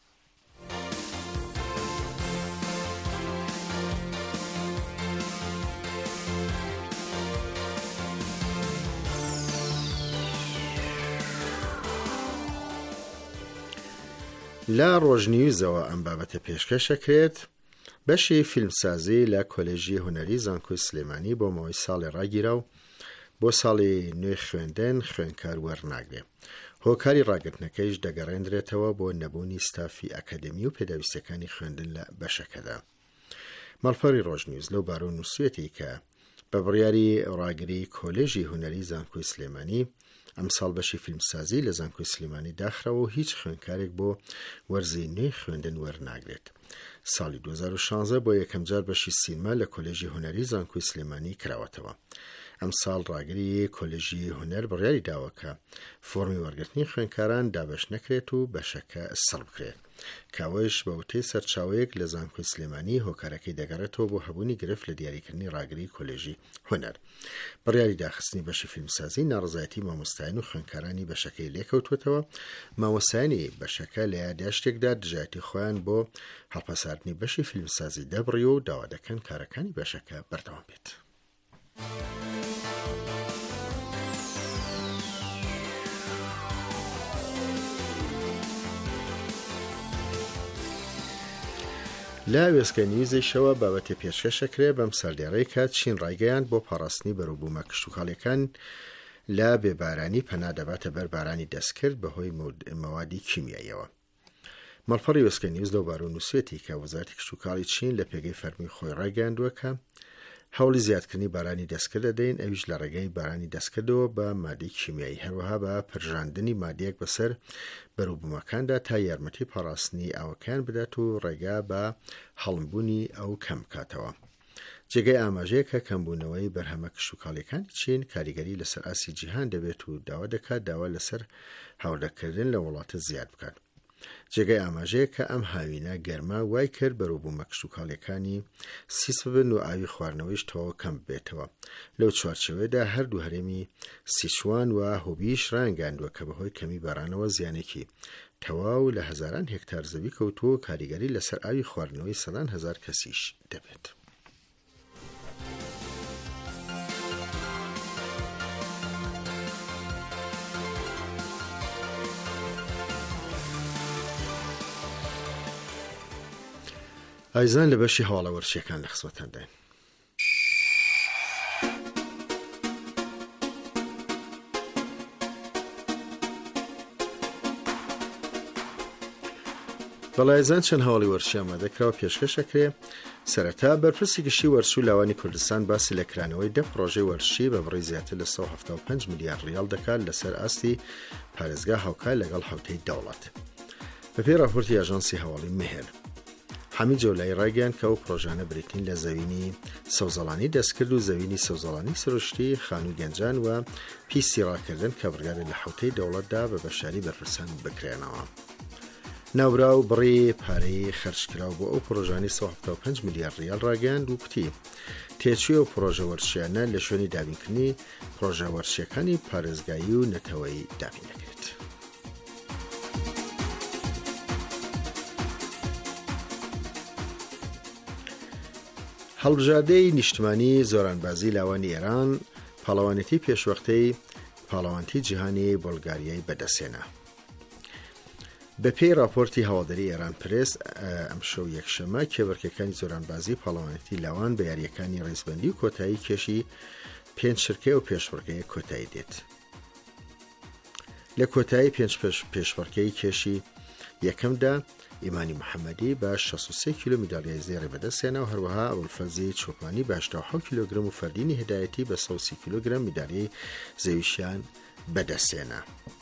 لە ڕۆژنیوزەوە ئەم بابەتە پێشکەشەکرێت. بەشی فیلمسازی لە کۆلێژی هونەری زانکۆی سلێمانی بۆ ماوەی ساڵی ڕاگیرا و بۆ ساڵی نوێ خوێندن خوێندکار وەرناگرێ. هۆکاری ڕاگرتنەکەیش دەگەڕێنرێتەوە بۆ نەبوونی ستافی ئەکادمی و پێداویستەکانی خوێندن لە بەشەکەدا. مەڵپەڕی ڕۆژنیوز لەو بارۆ نووسێتی کە بە بڕیاری ڕاگری کۆلێژی هونەری زانکۆی سلێمانی ئەمساڵ بەشی فیلمسازی لە زانکۆی سلێمانی داخراوە و هیچ خوێندکارێک بۆ وەرزی نوێی خوێندن وەرناگرێت. ساڵی 2016 بۆ یەکەم جار بەشی سینما لە کۆلێژی هونەری زانکۆی سلێمانی کراوەتەوە. ئەم ساڵ ڕاگری کۆلێژی هونەر بڕیاری داوە کە فۆرمی وەرگرتنی خوێندکاران دابەش نەکرێت و بەشەکە سەڵ بکرێت. کاوەش بە وتەی سەرچاوەیەک لە زانکۆی سلێمانی هۆکارەکەی دەگەڕێتەوە بۆ هەبوونی گرفت لە دیاریکردنی ڕاگری کۆلێژی هونەر. بڕیاری داخستنی بەشی فیلمسازی ناڕزایەتی مامۆستایان و خوێندکارانی بەشەکەی لێکەوتوێتەوە. مامۆستایانی بەشەکە لە یادداشتێکدا دژایەتی خۆیان بۆ هەڵپەساردنی بەشی فیلمسازی دەبڕی و داوا دەکەن کارەکانی بەشەکە بەردەوام بێت. لە وێستگە نیوزیشەوە بابەتی پێشکەشەکرێ بەم سەردێڕەی کە چین ڕایگەیان بۆ پاڕاستنی بەرووبوومە کشتوکاڵیەکان لە بێبارانی پەنادەباتە بەر بارانی دەستکرد بەهۆی مەوادی کیمیاییەوە. مەڵپەڕی وێستگە نیوز لەو بارۆ نووسێتی کە وەزارەتی کشتوکاڵی چین لە پێگەی فەرمی خۆی ڕایگەیاندووە کە هەوڵی زیادکردنی بارانی دەستکرد دەدەین، ئەویش لە ڕێگەی بارانی دەستکردەوە بە مادەی کیمیایی، هەروەها بە پرژاندنی مادەیەک بەسەر بەرووبوومەکاندا تا یارمەتی پاڕاستنی ئاوەکان بدات و ڕێگا بە هەڵمبوونی ئەو کەم بکاتەوە. جێگەی ئاماژەیە کە کەمبوونەوەی بەرهەمە کشتوکاڵیەکانی چین کاریگەری لەسەر ئاسی جیهان دەبێت و داوا دەکات داوا لەسەر هاوردەکردن لە وڵاتە زیاد بکات. جێگەی ئاماژەیە کە ئەم هاوینە گەرما وای کرد بەرووبوومە کشتوکاڵیەکانی سیس ببن و ئاوی خواردنەوەیش تەواو کەم بێتەوە. لەو چوارچێوەیەدا هەردوو هەرێمی سیچوان و هۆبیش ڕایگەیاندووە کە بەهۆی کەمی بارانەوە زیانێکی تەواو لە هەزاران هێکتار زەوی کەوتووە، کاریگەری لەسەر ئاوی خواردنەوەی سەدان هەزار کەسیش دەبێت. ئایزان لە بەشی هەواڵەوەرشیەکان لە خزمەتان داین. بەڵایزان چەند هەواڵی وەرشی ئامادەکراوە پێشکەشەکرێ. سەرەتا بەرپرسی گشتی وەرش و لاوانی کوردستان باسی لە کرانەوەی 10 پرۆژەی وەرشی بە بڕی زیاتر لە 175 میلیارد ریال دەکات لەسەر ئاستی پارێزگا هاوکار لەگەڵ حوتەی دەوڵەت. بەپێی راپۆرتی ئاژانسی هەواڵی مێهر، حەمید جەولایی ڕایگەیاند کە ئەو پرۆژانە بریتین لە زەوینی سەوزەڵانی دەستکرد و زەوینی سەوزەڵانی سروشتی، خانووی گەنجان و پیسی ڕاکردن کە بڕیارە لە حوتەی دەوڵەتدا بە بەشداری بەرپرسان بکرێنەوە. ناورا و بڕی پارەی خەرجکراو بۆ ئەو پرۆژانی 175 میلیارد ریال ڕاگەیاند و کوتی تێچووی ئەو پرۆژە وەرشیانە لە شوێنی دابینکردنی پرۆژە وەرشیەکانی پارێزگایی و نەتەوەی دابین دەکرێت. هەڵبژاردەی نیشتمانی زۆرانبازی لاوانی ئێران پاڵەوانێتی پێشوەختەی پاڵەوانتی جیهانی بۆلگاریای بەدەستێنا. بە پێی راپۆرتی هەواداری ئێران پرێس، ئەم شەو یەکشەمە کێبەرکەکانی زۆرانبازی پاڵەوانێتی لاوان بە یاریەکانی ڕێزبەندی و کۆتایی کێشی 5 شرکەی و پێشبڕکەیە کۆتایی دێت. لە کۆتایی 5 پێشبڕکەی کێشی یەکەمدا ئیمانی محەممەدی بە 63 کیلۆ میدالیای زێڕی بەدەستێنا و هەروەها ئەبوولفەزی چۆپانی بە 87 کیلۆگرم و فەردینی هدایەتی بە 130 کیلۆگرم میدالیای زەویشیان بەدەستێنا.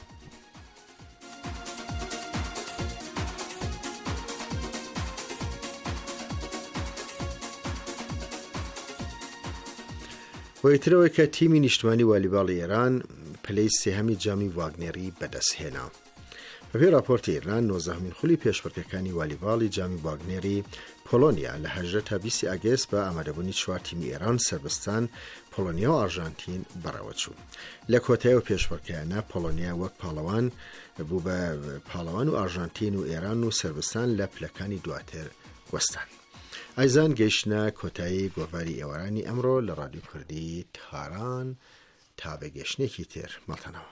وەیترەوەی کە تیمی نیشتمانی والیباڵی ئێران پلەی سێهەمی جامی واگنێری بەدەستهێنا. بەپێی راپۆرتی ئێران 19مین خولی پێشبڕکەکانی والیباڵی جامی واگنێری پۆلۆنیا لە 18 تا 20 ئاگست بە ئامادەبوونی 4 تیمی ئێران، سەربستان، پۆلۆنیا و ئارژانتین بەڕێوە چوو. لە کۆتایی و پێشبڕکەیانە پۆلۆنیا وەک پاڵەوان بوو بە پاڵەوان و ئارژانتین و ئێران و سەربستان لە پلەکانی دواتر وەستان. ئایزان گەیشتە کۆتایی گۆڤاری ئێوارانی ئەمڕۆ لە ڕادیۆ کوردی تاران تا بەگەشتێکی تر مەڵتەنەوە.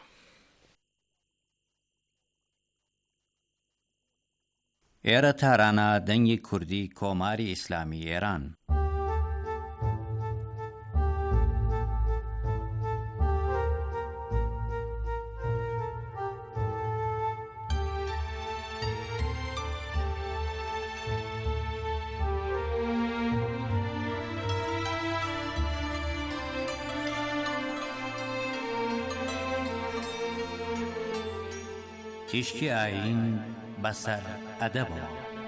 ئێرە تارانە دەنگی کوردی کۆماری ئیسلامی ئێران. تیشکی ئاین بەسەر ئەدەبەوە.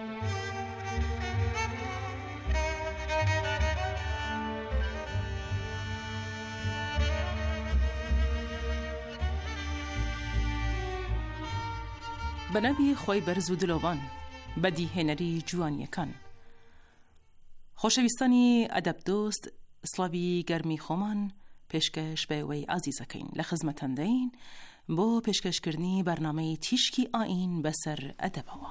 بەناوی خۆی بەرز و دلۆڤان بەدیهێنەری جوانیەکان. خۆشەویستانی ئەدەب دۆست، سڵاوی گەرمی خۆمان پێشکەش بەوەی ئازیزەکەین لە خزمەتەندەین بۆ پێشکەشکردنی بەرنامەی تیشکی ئاین بەسەر ئەدەبەوە.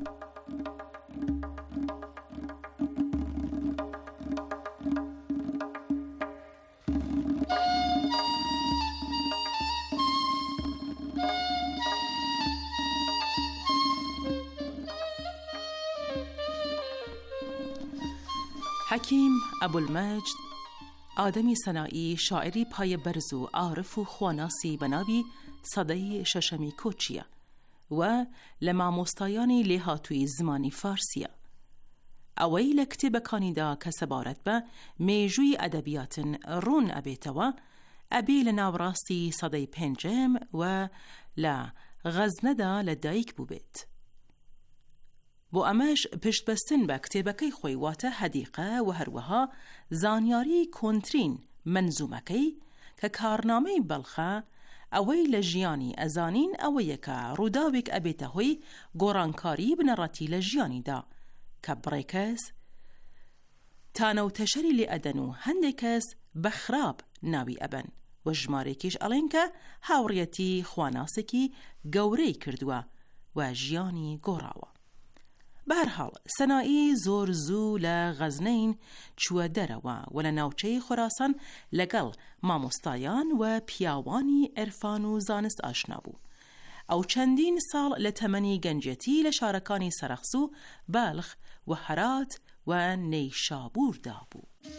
حەکیم ئەبولمەجد ئادەمی سەنایی، شاعری پایە بەرز و عارف و خواناسی بەناوی سەدەی شەشەمی کۆچیە و لە مامۆستایانی لێهاتووی زمانی فارسیە. ئەوەی لە کتێبەکانیدا کە سەبارەت بە مێژووی ئەدەبیاتن ڕوون ئەبێتەوە، ئەبێ لە ناوڕاستی سەدەی 5 و لە غەزنەدا لە دایک بوو بێت. بۆ ئەمەش پشتبەستن بە کتێبەکەی خۆی واتە هەدیقە و هەروەها زانیاری کۆنترین منزومەکەی کە کارنامەی بەڵخە ئەوەی لە ژیانی ئەزانین ئەوەیە کە ڕووداوێک ئەبێتە هۆی گۆڕانکاری بنەڕەتی لە ژیانیدا کە بڕێ کەس تانەوتەشەری لێ ئەدەن و هەندێک کەس بەخراب ناوی ئەبەن و ژمارێکیش ئەڵێن کە هاوڕێتی خواناسێکی گەورەی کردووە و ژیانی گۆڕاوە. بەهەرحاڵ سەنایی زۆر زوو لە غەزنین چووە دەرەوە و لە ناوچەی خۆراسان لەگەڵ مامۆستایان و پیاوانی عێرفان و زانست ئاشنا بوو. ئەو چەندین ساڵ لە تەمەنی گەنجەتی لە شارەکانی سەرەخس و بەلخ و هەرات و نیشابور دا بو.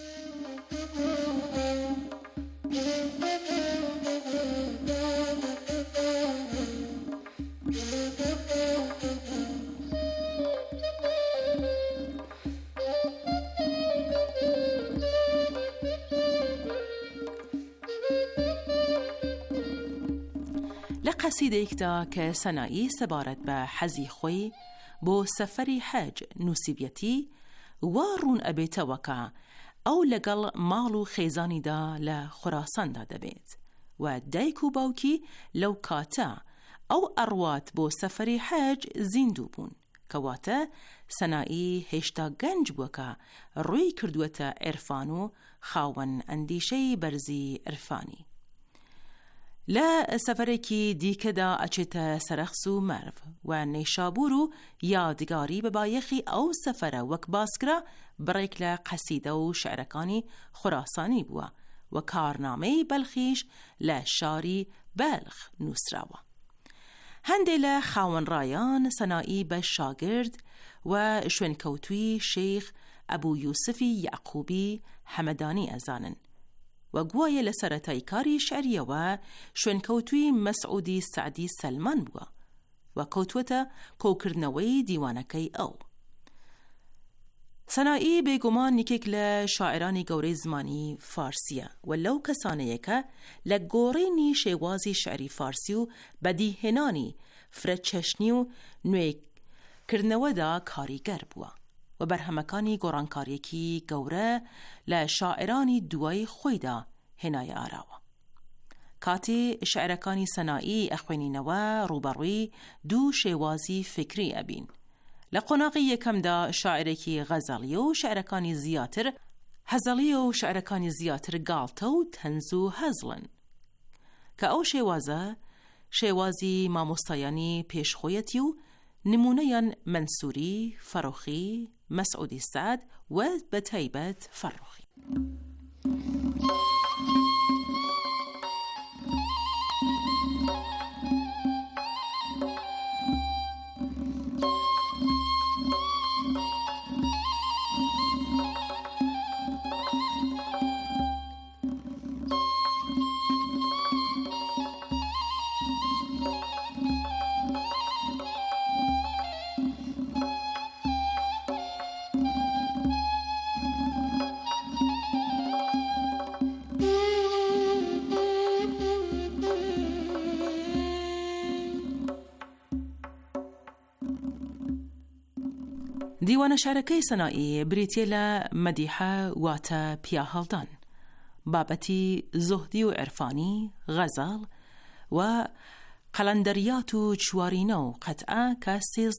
قەسیدەیەکدا کە سەنایی سەبارەت بە حەزی خۆی بۆ سەفەری حەج نووسیبەتی وا ڕوون ئەبێتەوەکە ئەو لەگەڵ ماڵ و خێزانیدا لە خوراساندا دەبێت و دایک و باوکی لەو کاتە ئەو ئەڕوات بۆ سەفەری حەج زیندوو بوون، کەواتە سەنایی هێشتا گەنج بووە ڕووی کردووەتە عێرفان و خاوەن ئەندیشەی بەرزی عێرفانی. لە سەفەرێکی دیکەدا ئەچێتە سەرەخس و مەرڤ و نەیشابور و یادگاری بە بایەخی ئەو سەفەرە وەک باسکرا بڕێک لە قەسیدە و شعرەکانی خوراسانی بووە و کارنامەی بەلخیش لە شاری بەلخ نووسراوە. هەندێک لە خاوەنڕایان سەنایی بە شاگرد و شوێنکەوتووی شەیخ ئەبوو یوسفی یعقوبی هەمەدانی ئەزانن و گوایە لە سەرەتای کاری شعریەوە شوێنکەوتووی مەسعودی سعدی سەلمان بووە و کەوتووەتە کۆکردنەوەی دیوانەکەی ئەو. سەنایی بێگومان یەکێک لە شاعرانی گەورەی زمانی فارسیە و لەو کەسانەیەکە لە گۆڕینی شێوازی شعری فارسی و بەدیهێنانی فرەچەشنی و نوێکردنەوەدا کاریگەر بووە و بەرهەمەکانی گۆڕانکاریەکی گەورە لە شاعرانی دوای خۆیدا هێنایە ئاراوە. کاتێ شعرەکانی سەنایی ئەخوێنینەوە ڕوبەڕووی دوو شێوازی فکری ئەبین. لە قۆناغی یەکەمدا شاعرێکی غەزەڵیە و شعرەکانی زیاتر هەزەڵیە و شعرەکانی زیاتر گاڵتە و تەنز و هەزڵن کە ئەو شێوازە شێوازی مامۆستایانی پێشخۆیەتی و نمونەیان منسووری، فەڕۆخی، مەسعودی سعد و بە تایبەت فەڕۆخی. دیوانە شارەکەی سەنایی بریتیە لە مەدیحە واتە پیاهەڵدان، بابەتی زۆهدی و عێرفانی، غەزەڵ و قەلەندەریات و چوارینە و قەتعە کە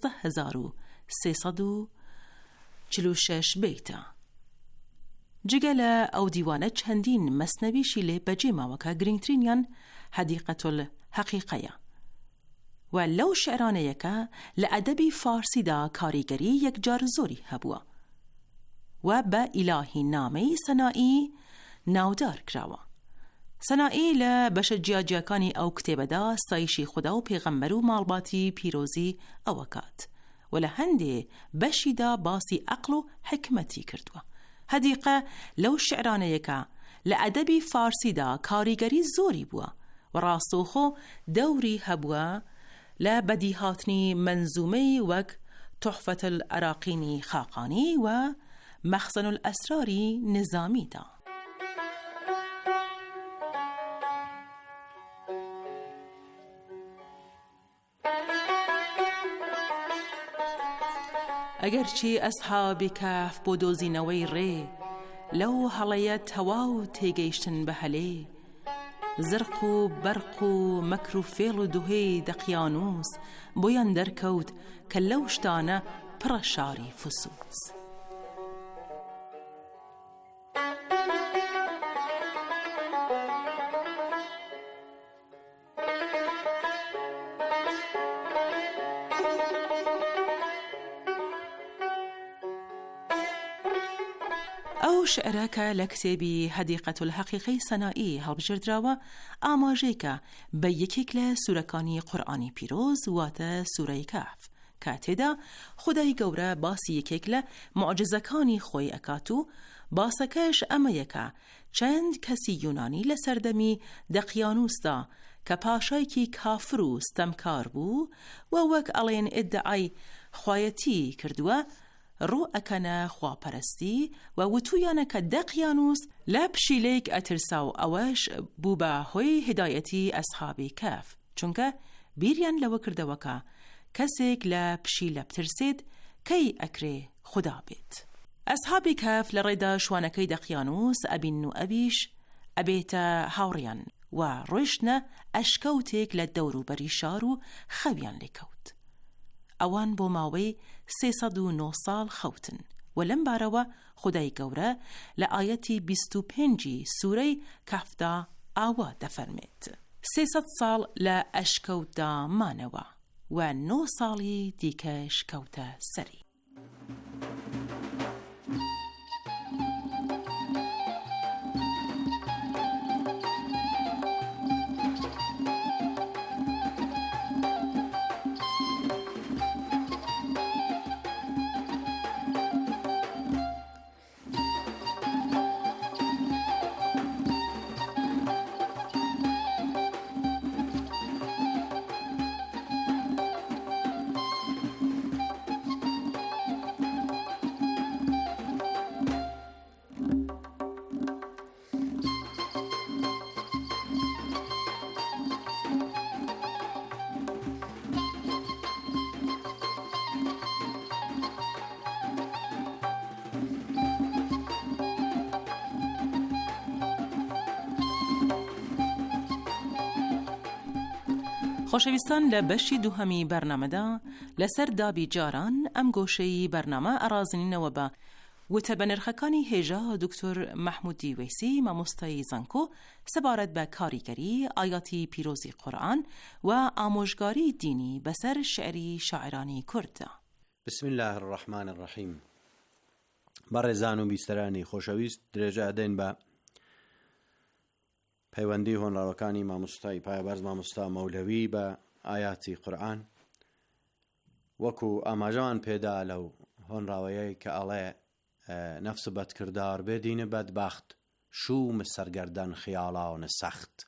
13346 بیتە. جگە لە ئەو دیوانە چەندین مەسنەویشی لێ بەجێ ماوەکە گرنگترینیان حەدیقەتول حەقیقەیە و لەو شعرانەیەکە لە ئەدەبی فارسیدا کاریگەری یەکجار زۆری هەبووە و بە ئیلاهی نامەی سەنایی ناودار کراوە. سەنایی لە بەشە جیاجیەکانی ئەو کتێبەدا ستایشی خوددا و پێغەمبەر و ماڵباتی پیرۆزی ئەوە کات و لە هەندێ بەشیدا باسی عەقڵ و حکمەتی کردووە. هەدیقە لەو شعرانەیەکە لە ئەدەبی فارسیدا کاریگەری زۆری بووە و ڕاستەوخۆ دەوری هەبووە لە بەدیهاتنی منزومەی وەک تحفەت العراقینی خاقانی و مەخزن الأسراری نظامیدا. ئەگەرچی ئەسحابی کەف بۆ دۆزینەوەی ڕێ لەو هەڵەیە تەوا و تێگەیشتن بە هەلێ، زرق و بەرق و مەکر و فێڵ و دوهەی دەقیانوس بۆیان دەرکەوت کە لەو شتانە پڕە شاری فسوس. ئەو شعرەکە لە کتێبی حەدیقەت الحەقیقەی سەنایی هەڵبژێردراوە ئاماژەیەکە بە یەکێک لە سوورەکانی قورئانی پیرۆز واتە سوورەی کەهف کە تێدا خودای گەورە باسی یەکێک لە معجزەکانی خۆی ئەکات و باسەکەش ئەمەیەکە چەند کەسی یونانی لە سەردەمی دەقیانوسدا کە پاشایکی کافر و ستەمکار بوو و وەک ئەڵێن ئیدعای خوایەتی کردووە ڕوو ئەکەنە خواپەرستی و وتویانە کە دەقیانوس لە پشیلەیەک ئەترسا و ئەوەش بوو بە هۆی هدایەتی ئەسحابی کەف چونکە بیریان لەوە کردەوەکە کەسێک لە پشیلە بترسێت کەی ئەکرێ خوددا بێت. ئەسحابی کەف لە ڕێدا شوانەکەی دەقیانوس ئەبین و ئەبیش ئەبێتە هاوڕیان و ڕۆیشتنە ئەشکەوتێک لە دەوروبەری شار و خەویان لێکەوت. ئەوان بۆ ماوەی 309 ساڵ خەوتن و لەم بارەوە خودای گەورە لە ئایەتی 25 سوورەی کەفدا ئاوا دەفەرمێت 300 ساڵ لە ئەشکەوتدا مانەوە و 9 ساڵی دیکەش کەوتە سەری. خۆشەویستان لە بەشی دووهەمی بەرنامەدا لەسەر دابی جاران ئەم گۆشەی بەرنامە ئەڕازنینەوە بە وتە بەنرخەکانی هێژا دکتۆر مەحمودی وەیسی مامۆستای زانکۆ سەبارەت بە کاریگەری ئاياتی پیرۆزی قورئان و ئامۆژگاری دینی بەسەر شعری شاعرانی کورددا. بسم الله الرحمن الرحیم. بەڕێزان و بیستەرانی خۆشەویست درێژە ئەدەین بە پەیوەندی هۆنراوەکانی مامۆستای پایەبەرز مامۆستا مەولەوی بە ئاياتی قورئان وەکو ئاماژەوان پێدا لەو هۆنراوەیەی کە ئەڵێ نەفس بەدکردار بێ دینە بەدبەخت شوم سەرگەردەن خیاڵاونە سەخت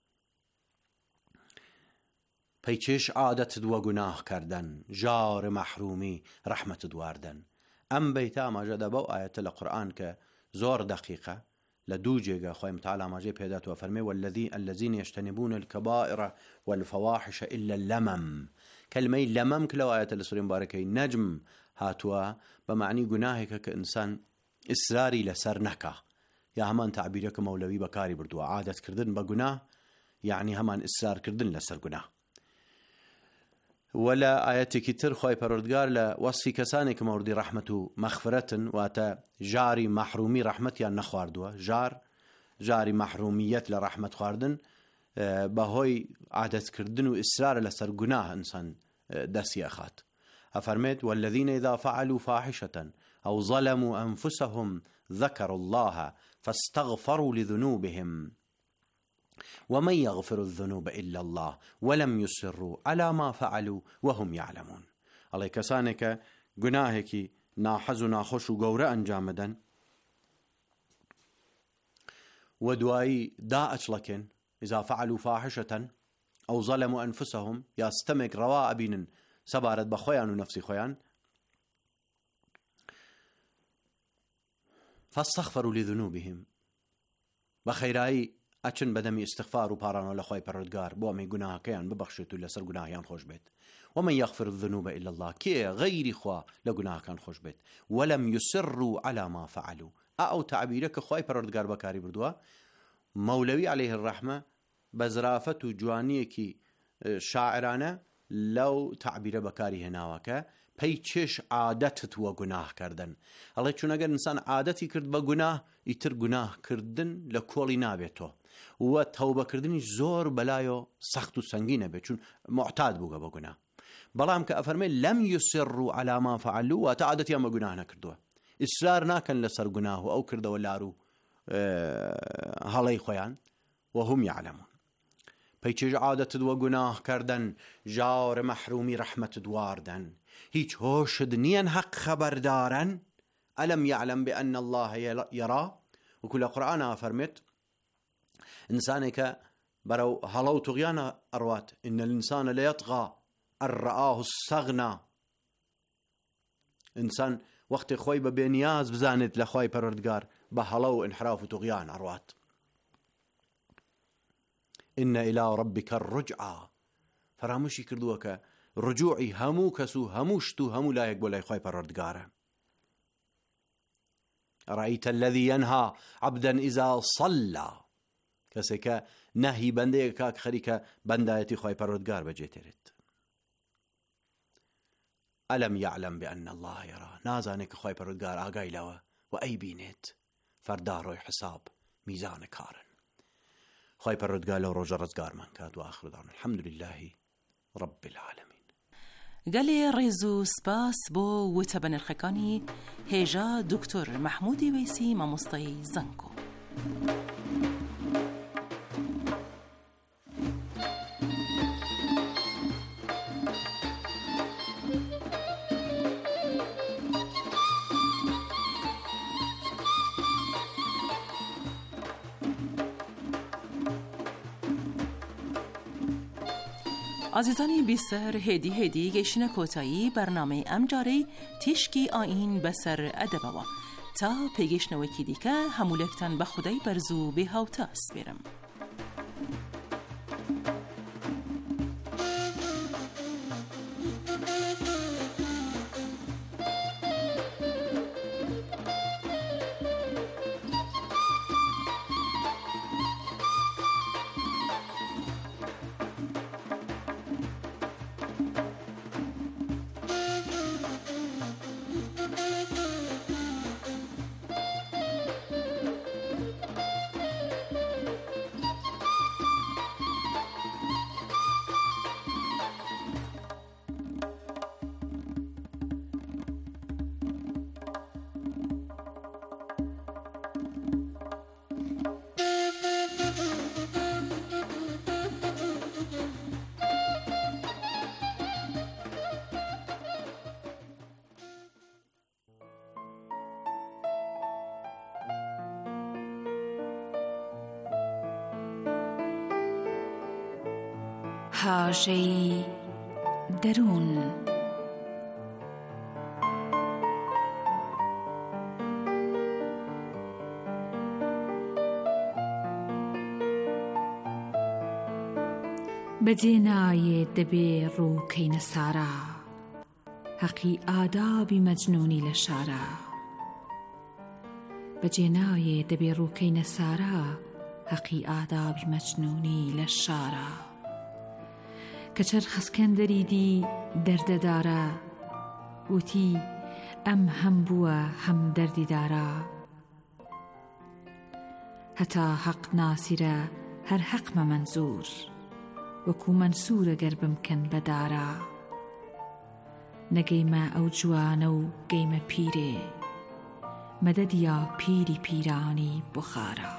پەیچێش عادەتت وە گوناه کردن ژار مەحرومی ڕەحمەتت واردن. ئەم بەیتە ئاماژەدا بەو ئاەتە لە قورئان کە زۆر دەقیقە لە دوو جێگە خۆی متعال ئاماژەی پێداتوە فەرمێ الذين يجتنبون الكبائر والفواحش إلا اللمم. کەلمەی لەمەم کە لەو ئاەتە لە سوورەی مبارەکەی نەجم هاتووە بە معنی گوناهێکە کە ئینسان ئیسراری لەسەر نەکا یا هەمان تعبیرەکە مەولەوی بەکاری بردووە عادەتکردن بە گوناه یعنی هەمان ئیسرارکردن لەسەر گوناه. ولا ئاەتێکی تر خۆی پەروەردگار لە وەصفی کەسانێک مەوردی ڕەحمەت و مەغفرەتن واتە ژاری مەحرومی ڕەحمەتیان نەخواردووە ژاری مەحرومیەت لە ڕەحمەت خواردن بەهۆی عادەتکردن و ئیسرار لەسەر گوناه ئینسان دەستی ئەخات. ئەفەرمێت والذين إذا فعلوا فاحشة أو ظلموا أنفسهم ذكروا الله فاستغفروا لذنوبهم ومن يغفر الذنوب إلا الله ولم يصروا على ما فعلوا وهم يعلمون. الله كسانك گناهێکی ناحەز و ناخۆش و گەورە ئەنجامەدەن و دوایی دائەچڵەکێن إذا فعلوا فاحشة أو ظلموا أنفسهم یا ستەمێک ڕەوا ئەبینن سەبارەت بە خۆیان و نەفسی خۆیان فاستغفروا لذنوبهم بەخێرایی ئەچن بەدەمی استغفار و پارانەوە لە خۆی پەروەردگار بۆ ئەمەی گوناهەکەیان ببەخشێت و لەسەر گوناهیان خۆش بێت. ومن يغفر الذنوب إلا الله کێ غەیری خوا لە گوناهەکان خۆش بێت ولم يصروا على ما فعلوا. ئەو تعبیرە کە خۆی پەروەردگار بەکاری بردووە مەولەوی عليه الرحمە بە زرافەت و جوانیەکی شاعرانە لەو تعبیرە بەکاری هێناوە کە پەی چێش عادەتت وە گوناه کردن. ئەڵێ چونەگەر ئینسان عادەتی کرد بە گوناه ئیتر گوناهکردن لە کۆڵی نابێتەوە و تەوبەکردنی زۆر بەلایە سەخت و سەنگینە بێت چون معتاد بووگە بە گوناه. بەڵام کە ئەفەرمێ لەم یوسڕوا عەلا ما فعلوا واتە عادەتیان بە گوناه نەکردووە ئیسرار ناکەن لەسەر گوناه و ئەو کردەوە لار و هەڵەی خۆیان وهم يعلمون. پەیچێژ عادەتت وە گوناه کردن ژار مەحرومی ڕەحمەتت واردن هیچ هۆشت نیەن حەق خەبەردارن ئەلەم یعلم بأن الله یەرا وەکو لە قورئانە فەرمێت ئینسانێکە بەرەو هەڵە و توغیانە ئەڕوات ئین الإنسان لەیەطغا ئەن رآه استەغنا ئینسان وەختی خۆی بە بێنیاز بزانێت لە خوای پەروەردگار بە هەڵە و ئینحراف و توغیان ئەڕوات إن إلى ربك الرجعى فراموشی کردووە کە ڕجوعی هەموو کەس و هەموو شت و هەموو لایەک بۆ لای خوای پەروەردگارە رأيت الذي ينهى عبدا إذا صلى کەسێکە نەهی بەندەیەک کاک خەریکە بەندایەتی خوای پەروەردگار بەجێتێرێت ئەلەم یعلم بأن الله یەرا نازانێت کە خوای پەروەردگار ئاگای لەوە و ئەی بینێت فەردا ڕۆی حساب میزانە کارن خوای پەروەردگار لەو ڕۆژە ڕزگارمان کات و ئاخر داوین الحەمد لله رب العالمین. گەلێ ڕێز و سپاس بۆ وتە بەنرخەکانی هێژا دکتۆر مەحموودی وەیسی مامۆستای زەنگۆ. عزیزانی بیسەر هێدی گەیشتنە کۆتایی بەرنامەی ئەم جارەی تیشکی ئاین بەسەر ئەدەبەوە تا پێگەیشتنەوەیکی دیکە هەموولێکتان بە خودای بەرز و بێهاوتە سپێرم. هاژەی دەروون. بەجێ نایێ دەبێ ڕووکەی نەسارا، حەقی ئادابی مەجنونی لە شارە. بەجێ نایێ دەبێ ڕووکەی نەسارا، حەقی ئادابی مەجنونی لە شارە. کە چەرخ ئەسکەندەری دی دەردەدارە، وتی ئەم هەم بووە هەم دەردی دارە. هەتا حەق ناسیرە هەر حەقمە مەنزور، وەکو مەنسوورە گەر بمکەن بەدارە. نەگەیمە ئەو جوانە و گەیمە پیرێ، مەدەدیا پیری پیرانی بخارە.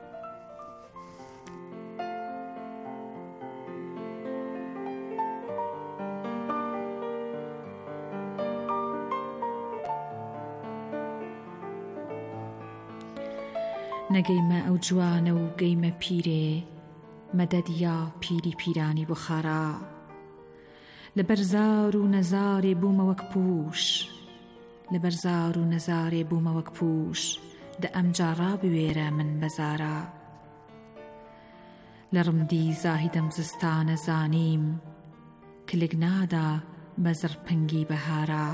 نەگەیمە ئەو جوانە و گەیمە پیرێ، مەدەدیا پیری پیرانی بخارە. لە بەرزار و نەزارێ بوومە وەک پوش، لە بەرزار و نەزارێ بوومە وەک پوش، دە ئەمجا ڕابوێرە من بەزارە. لە ڕمدی زاهیدەم زستانە زانیم، کلک نادا بەزر پەنگی بەهارە.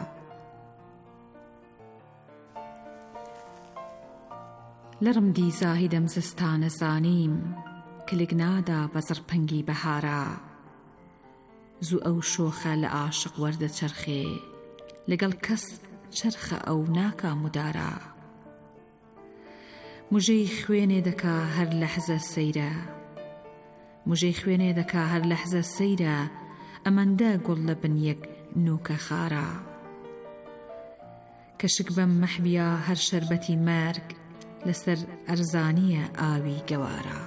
لە ڕمدی زاهیدەم زستانە زانیم، کلک نادا بەزر پەنگی بەهارە. زوو ئەو شۆخە لە عاشق وەردە چەرخێ، لەگەڵ کەس چەرخە ئەو ناکا مدارە. موژەی خوێنێ دەکا هەر لەحزە سەیرە، موژەی خوێنێ دەکا هەر لەحزە سەیرە. ئەمەندە گوڵ لە بنیەک نوکە خارە. کەشک بەم مەحویە هەر شەربەتی مەرگ، لەسەر ئەرزانیە ئاوی گەوارە.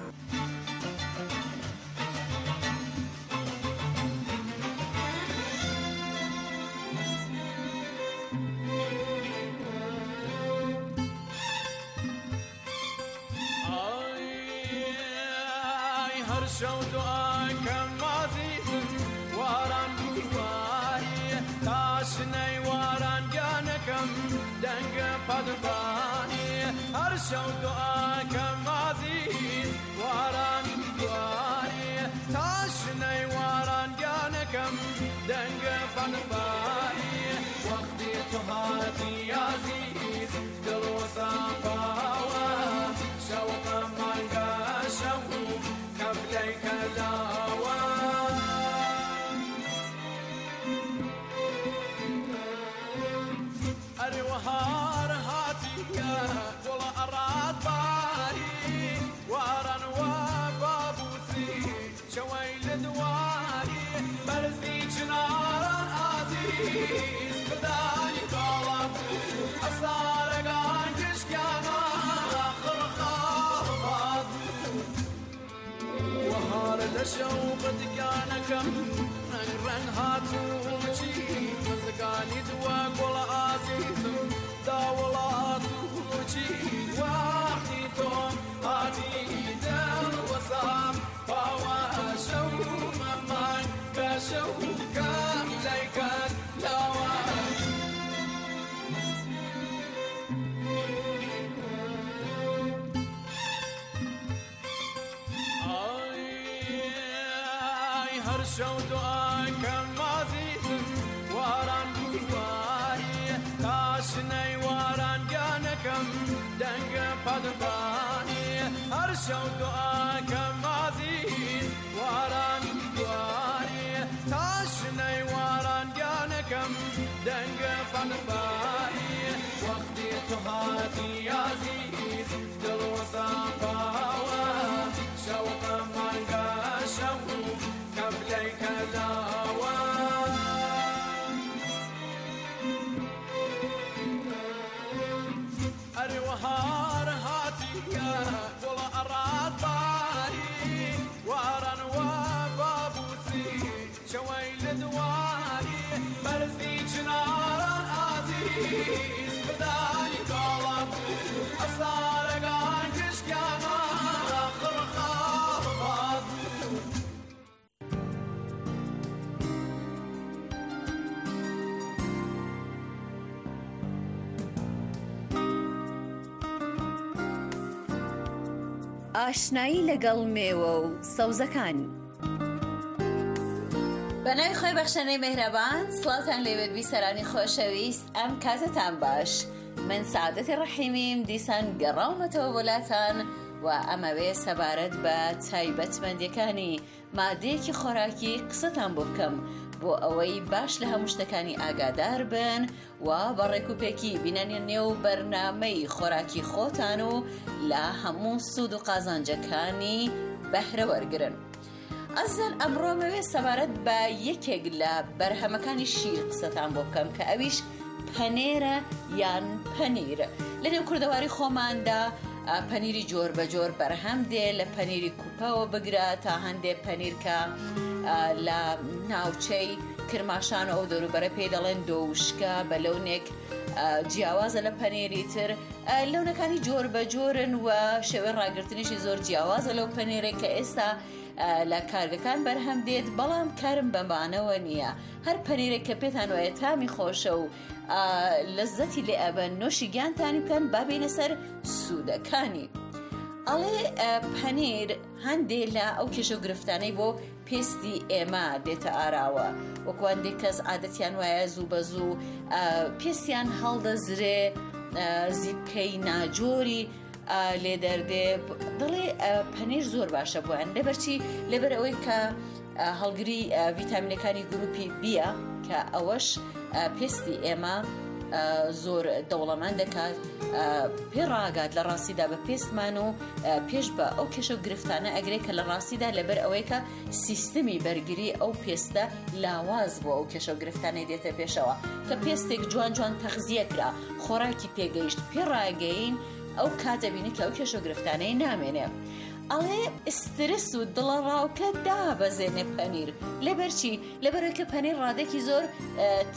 هەر شەو دوعاکەم وازیتم واران بواری تاشنەی واران گیانەکەم دەنگە پەدبانی هەر شەو دوعاکەم وازیت واران بواری تاشنەی واران گیانەکەم دەنگە پەدبانی وەختی تۆ هاتی عەزیز دڵوەسام باوە شەوقەم مانگە شەو کەفلەی کەلاوە ئەروەهار هاتیە گوڵە ئەڕات باری واران وە بابوسی شەوەی لە دواری بەرزی چناران عەزیز بدانی کاڵم ئەسارەگان گشتیانە خڕخاڵ وەهار لە شەو بەدگانەکەم ڕەنگ هاتووچی مزگانی دووە گوڵە ئازیزم داوڵات وچی وەختی تۆم هاتی دڵوەسام باوە شەو مەمان کە شەو کەم لەیکەن لاوە هەر شەو دوعاکەم وازیتم واران بواری تاشنەی واران گیانەکەم دەنگە پەدبانی هەر شەو دوعاکەم وازیت واران بواری تاشنەی واران گیانەکەم دەنگە پەدبانی وەختی تۆ هاتی عەزیز دڵوەسام باوە شەوقەم مانگە شەو کەفلەی کەلاوە ئەروەهار هاتیە گوڵە ئەڕات باری واران وە بابوسی شەوەی لە دواری بەرزی چناران عەزیز بدانی کاڵم ئەسارەگان گشتیانە خڕخاڵ بادبوو ئاشنایی لەگەڵ مێوە و سەوزەکانی بەناوی خۆی بەخشەنەی مێهرەبان سڵاوتان لێوێت بیسەرانی خۆشەویست ئەم کاتتان باش من سعادەتی ڕەحیمیم دیسان گەڕاومەتەوە وڵاتان و ئەمەوێ سەبارەت بە تایبەتمەندیەکانی مادەیەکی خۆراکی قسەتان بۆ بکەم بۆ ئەوەی باش لە هەموو شتەکانی ئاگادار بن و بە ڕێکوپێکی بینەنە نێو بەرنامەی خۆراکی خۆتان و لە هەموو سوود و قازانجەکانی بەهرە وەرگرن. ئەزان ئەمڕۆمەوێ سەبارەت بە یەکێک لە بەرهەمەکانی شیر قسەتان بۆ بکەم کە ئەویش پەنێرە یان پەنیر. لە نێو کوردەواری خۆماندا پەنیری جۆر بە جۆر بەرهەم دێ لە پەنیری کوپەوە بگرە تا هەندێک پەنیر کە لە ناوچەی کرماشان ئەو دەوروبەرە پێی دەڵێن دۆوشکە بە لەونێک جیاوازە لە پەنێری تر لەونەکانی جۆر بە جۆرن و شێوەی ڕاگررتنیشی زۆر جیاوازە لەو پەنێرێک کە ئێستا لە کارگەکان بەرهەم دێت بەڵام کارم بەمانەوە نییە. هەر پەنیرێک کە پێتان وایە تامی خۆشە و لەزەتی لێ ئەبەن نۆشی گیانتانی بکەن بابینە سەر سوودەکانی. ئەڵێ پەنیر هەندێ لە ئەو کێشە و گرفتانەی بۆ پێستی ئێمە دێتە ئاراوە وەکو هەندێک کەس عادەتیان وایە زوو بە زوو پێستیان هەڵدەزرێ زیبکەی ناجۆری لێ دەردێ دەڵێ پەنیر زۆر باشە بۆیان لەبەرچی لەبەر ئەوەی کە هەڵگری ڤیتامینەکانی گروپی بیە کە ئەوەش پێستی ئێمە زۆر دەوڵەمەند دەکات پێڕاگات لە ڕاستیدا بە پێستمان و پێش بە ئەو کێشە و گرفتانە ئەگرێ کە لە ڕاستیدا لەبەر ئەوەی کە سیستمی بەرگری ئەو پێستە لاواز بۆ ئەو کێشە و گرفتانەی دێتە پێشەوە کە پێستێک جوان جوان تەخزیە کرا خۆراکی پێگەیشت پێڕاگەین ئەو کاتەبینی کە ئەو کێشە و گرفتانەی نامێنێ. ئەڵێ ئسترس و دڵەڕاوکە دابەزێنێ پەنیر لەبەرچی لەبەرەوەی کە پەنیر ڕادێکی زۆر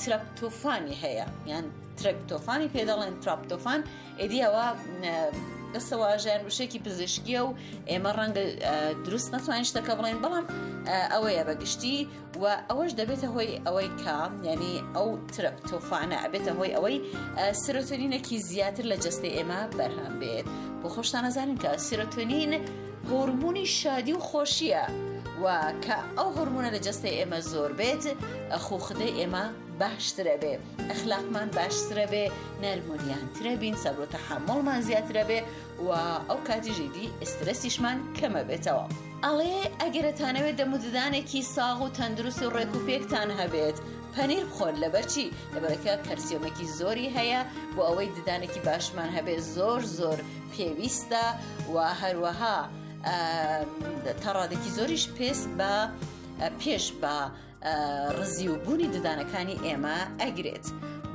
ترەپتۆفانی هەیە یان ترەپتۆفانی پێدەڵێن تراپتۆفان ئێدی ئەوە دەسەواژیان وشێکی پزیشکیە و ئێمە ڕەنگە دروست نەتوانین شتەکە بڵێن بەڵام ئەوەیە بەگشتی و ئەوەش دەبێتە هۆی ئەوەی کام یعنی ئەو ترەپتۆفانە ئەبێتە هۆی ئەوەی سیرۆتۆنینێکی زیاتر لە جەستەی ئێمە بەرهەم بێت بۆ خۆشتان نەزانین کە سیرۆتۆنین هۆرمۆنی شادی و خۆشیە و کە ئەو هۆرمۆنە لە جەستەی ئێمە زۆر بێت خوخدەی ئێمە باشترە بێ ئەخلاقمان باشترە بێ نەرمونیانترە بین سەبر و تەحمڵمان زیاترە بێ و ئەو کاتیژی دی ئسترەسیشمان کەمە بێتەوە ئەڵێ ئەگەرەتانەوێت دەموددانێکی ساغ و تەندروست و ڕێک و پێکتان هەبێت پەنیر بخۆن لەبەرچی لەبەرەکە کەلسیۆمێکی زۆری هەیە بۆ ئەوەی ددانێکی باشمان هەبێت زۆر پێویستە و هەروەها تەڕادێکی زۆریش پێش بە ڕزی و بوونی ددانەکانی ئێمە ئەگرێت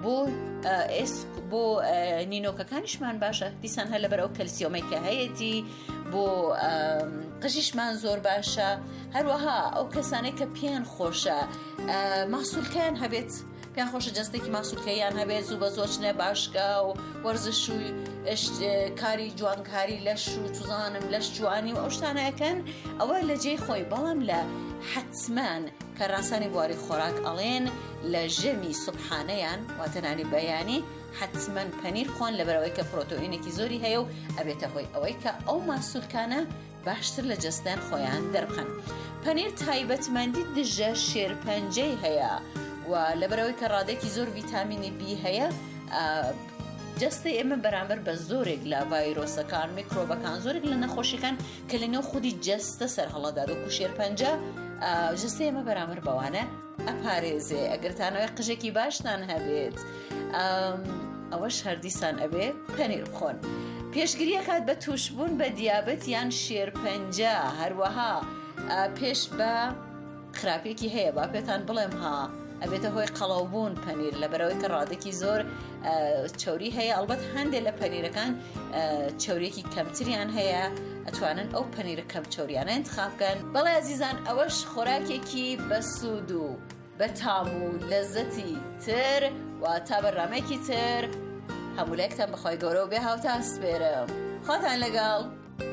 بۆ نینۆکەکانیشمان باشە دیسان هەر لەبەر ئەو کەلسیۆمێکە هەیەی بۆ قژیشمان زۆر باشە هەروەها ئەو کەسانێک کە پێیان خۆشە مەحسوولکەیان هەبێت پێیان خۆشە جەستێکی مەحسوولکەیان هەبێت زوو بە زۆچنە باشگا و وەرزش و کاری جوانکاری لەش و توزانم لەش جوانی و ئەو شتانەکەن ئەوە لە جێی خۆی بەڵام لە حتمان کە ڕاستانی بواری خۆراک ئەڵێن لە ژەمی سوبحانەیان واتەنانی بەیانی حتمەن پەنیر خۆن لەبەرەوەی کە پرۆتۆئینێکی زۆری هەیە و ئەبێتە هۆی ئەوەی کە ئەو ماسوولکانە باشتر لە جەستان خۆیان دەربخەن پەنیر تایبەتمەندی دژە شێرپەنجەی هەیە و لەبەرەوەی کە ڕادێکی زۆر ڤیتامینی بی هەیە جەستی ئێمە بەرامبەر بە زۆرێک لە ڤایرۆسەکان میکرۆبەکان زۆرێک لە نەخۆشیەکان کە لەنێو خودی جەستە سەر هەڵەدا و شێرپەنجە جەستی ئێمە بەرامبەر بەوانە ئەپارێزێ ئەگرتانەوەی قژێکی باشتان هەبێت ئەوەش هەردیسان ئەبێ پەنیر بخۆن پێشگیریەکات بە تووشبوون بە دیابەت یان شێرپەنجە هەروەها پێش بە خراپێکی هەیە با پێتان بڵێم ها ئەبێتە هۆی قەڵاوبوون پەنیر لەبەرەوەی کە ڕادێکی زۆر چوری هەیە ئەڵبەت هەندێک لە پەنیرەکان چورێکی کەمتریان هەیە ئەتوانن ئەو پەنیرە کەم چوریانە انتخابکەن بەڵێ عزیزان ئەوەش خۆراکێکی بە سوود و بە تام و لەزەتی تر و تا بەرنامەیەکی تر هەمولێکتان بەخوای گەورە و بێ هاوتان سپێرم خواتان لەگەڵ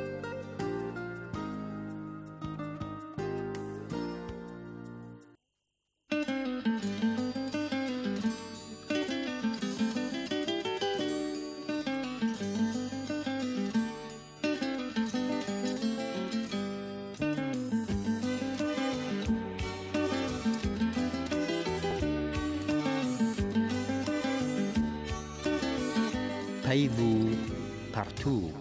پەیو و پەرتووک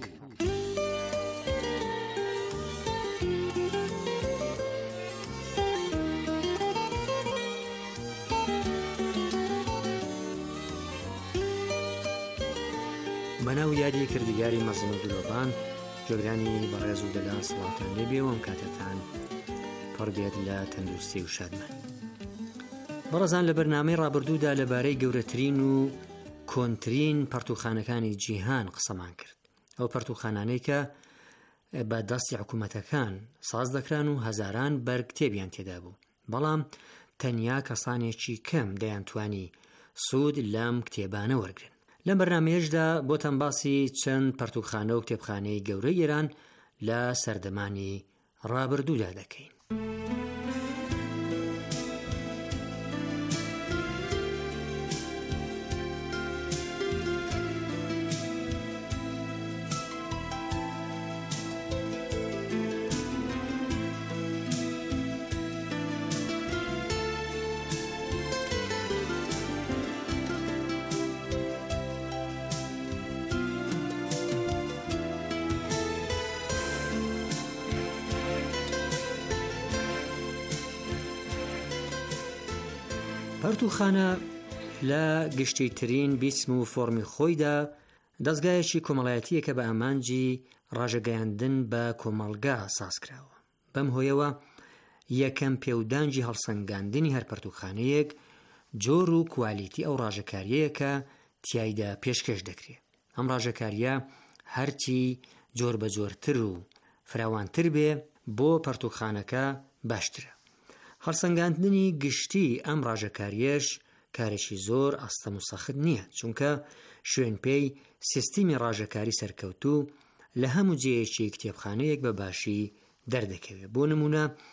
بەناو یادی کردگاری مەزن و دلۆڤان جۆگرانی بەڕێز و دەلا سڵاتان لێبێ و ئەم کاتتان پڕ بێت لە تەندروستی و شادمان بەڕێزان لە بەرنامەی ڕابردوودا لەبارەی گەورەترین و کۆنترین پەرتوخانەکانی جیهان قسەمان کرد ئەو پەرتوخانانەی کە بە دەستی حکوومەتەکان ساز دەکران و هەزاران بەرگ کتێبیان تێدا بوو بەڵام تەنیا کەسانێکی کەم دەیانتوانی سوود لەم کتێبانە وەرگن لەم بەرنامەیەشدا بۆتان باسی چەند پەرتوخانە و کتێبخانەی گەورەی ئێران لە سەردەمانی ڕابردوودا دەکەین پەرتوخانە لە گشتی ترین بیسم و فۆرمی خۆیدا دەستگایەکی کۆمەڵایەتیە کە بە ئامانجی ڕاژەگەیاندن بە کۆمەڵگا سازکراوە بەم هۆیەوە یەکەم پێودانجی هەڵسەنگاندنی هەر پەرتوخانەیەک جۆر و کوالیتی ئەو ڕاژەکاریەیە کە تیایدا پێشکەش دەکرێت ئەم ڕاژەکاریە هەرچی جۆر بە جۆرتر و فراوانتر بێ بۆ پەرتوخانەکە باشترە هەڵسەنگاندنی گشتی ئەم ڕاژەکاریەش کارێکی زۆر ئەستەم و سەخت نییە چونکە شوێن پێی سیستیمی ڕاژەکاری سەرکەوتوو لە هەموو جێیەکی کتێبخانەیەک بە باشی دەردەکەوێت. بۆ نمونە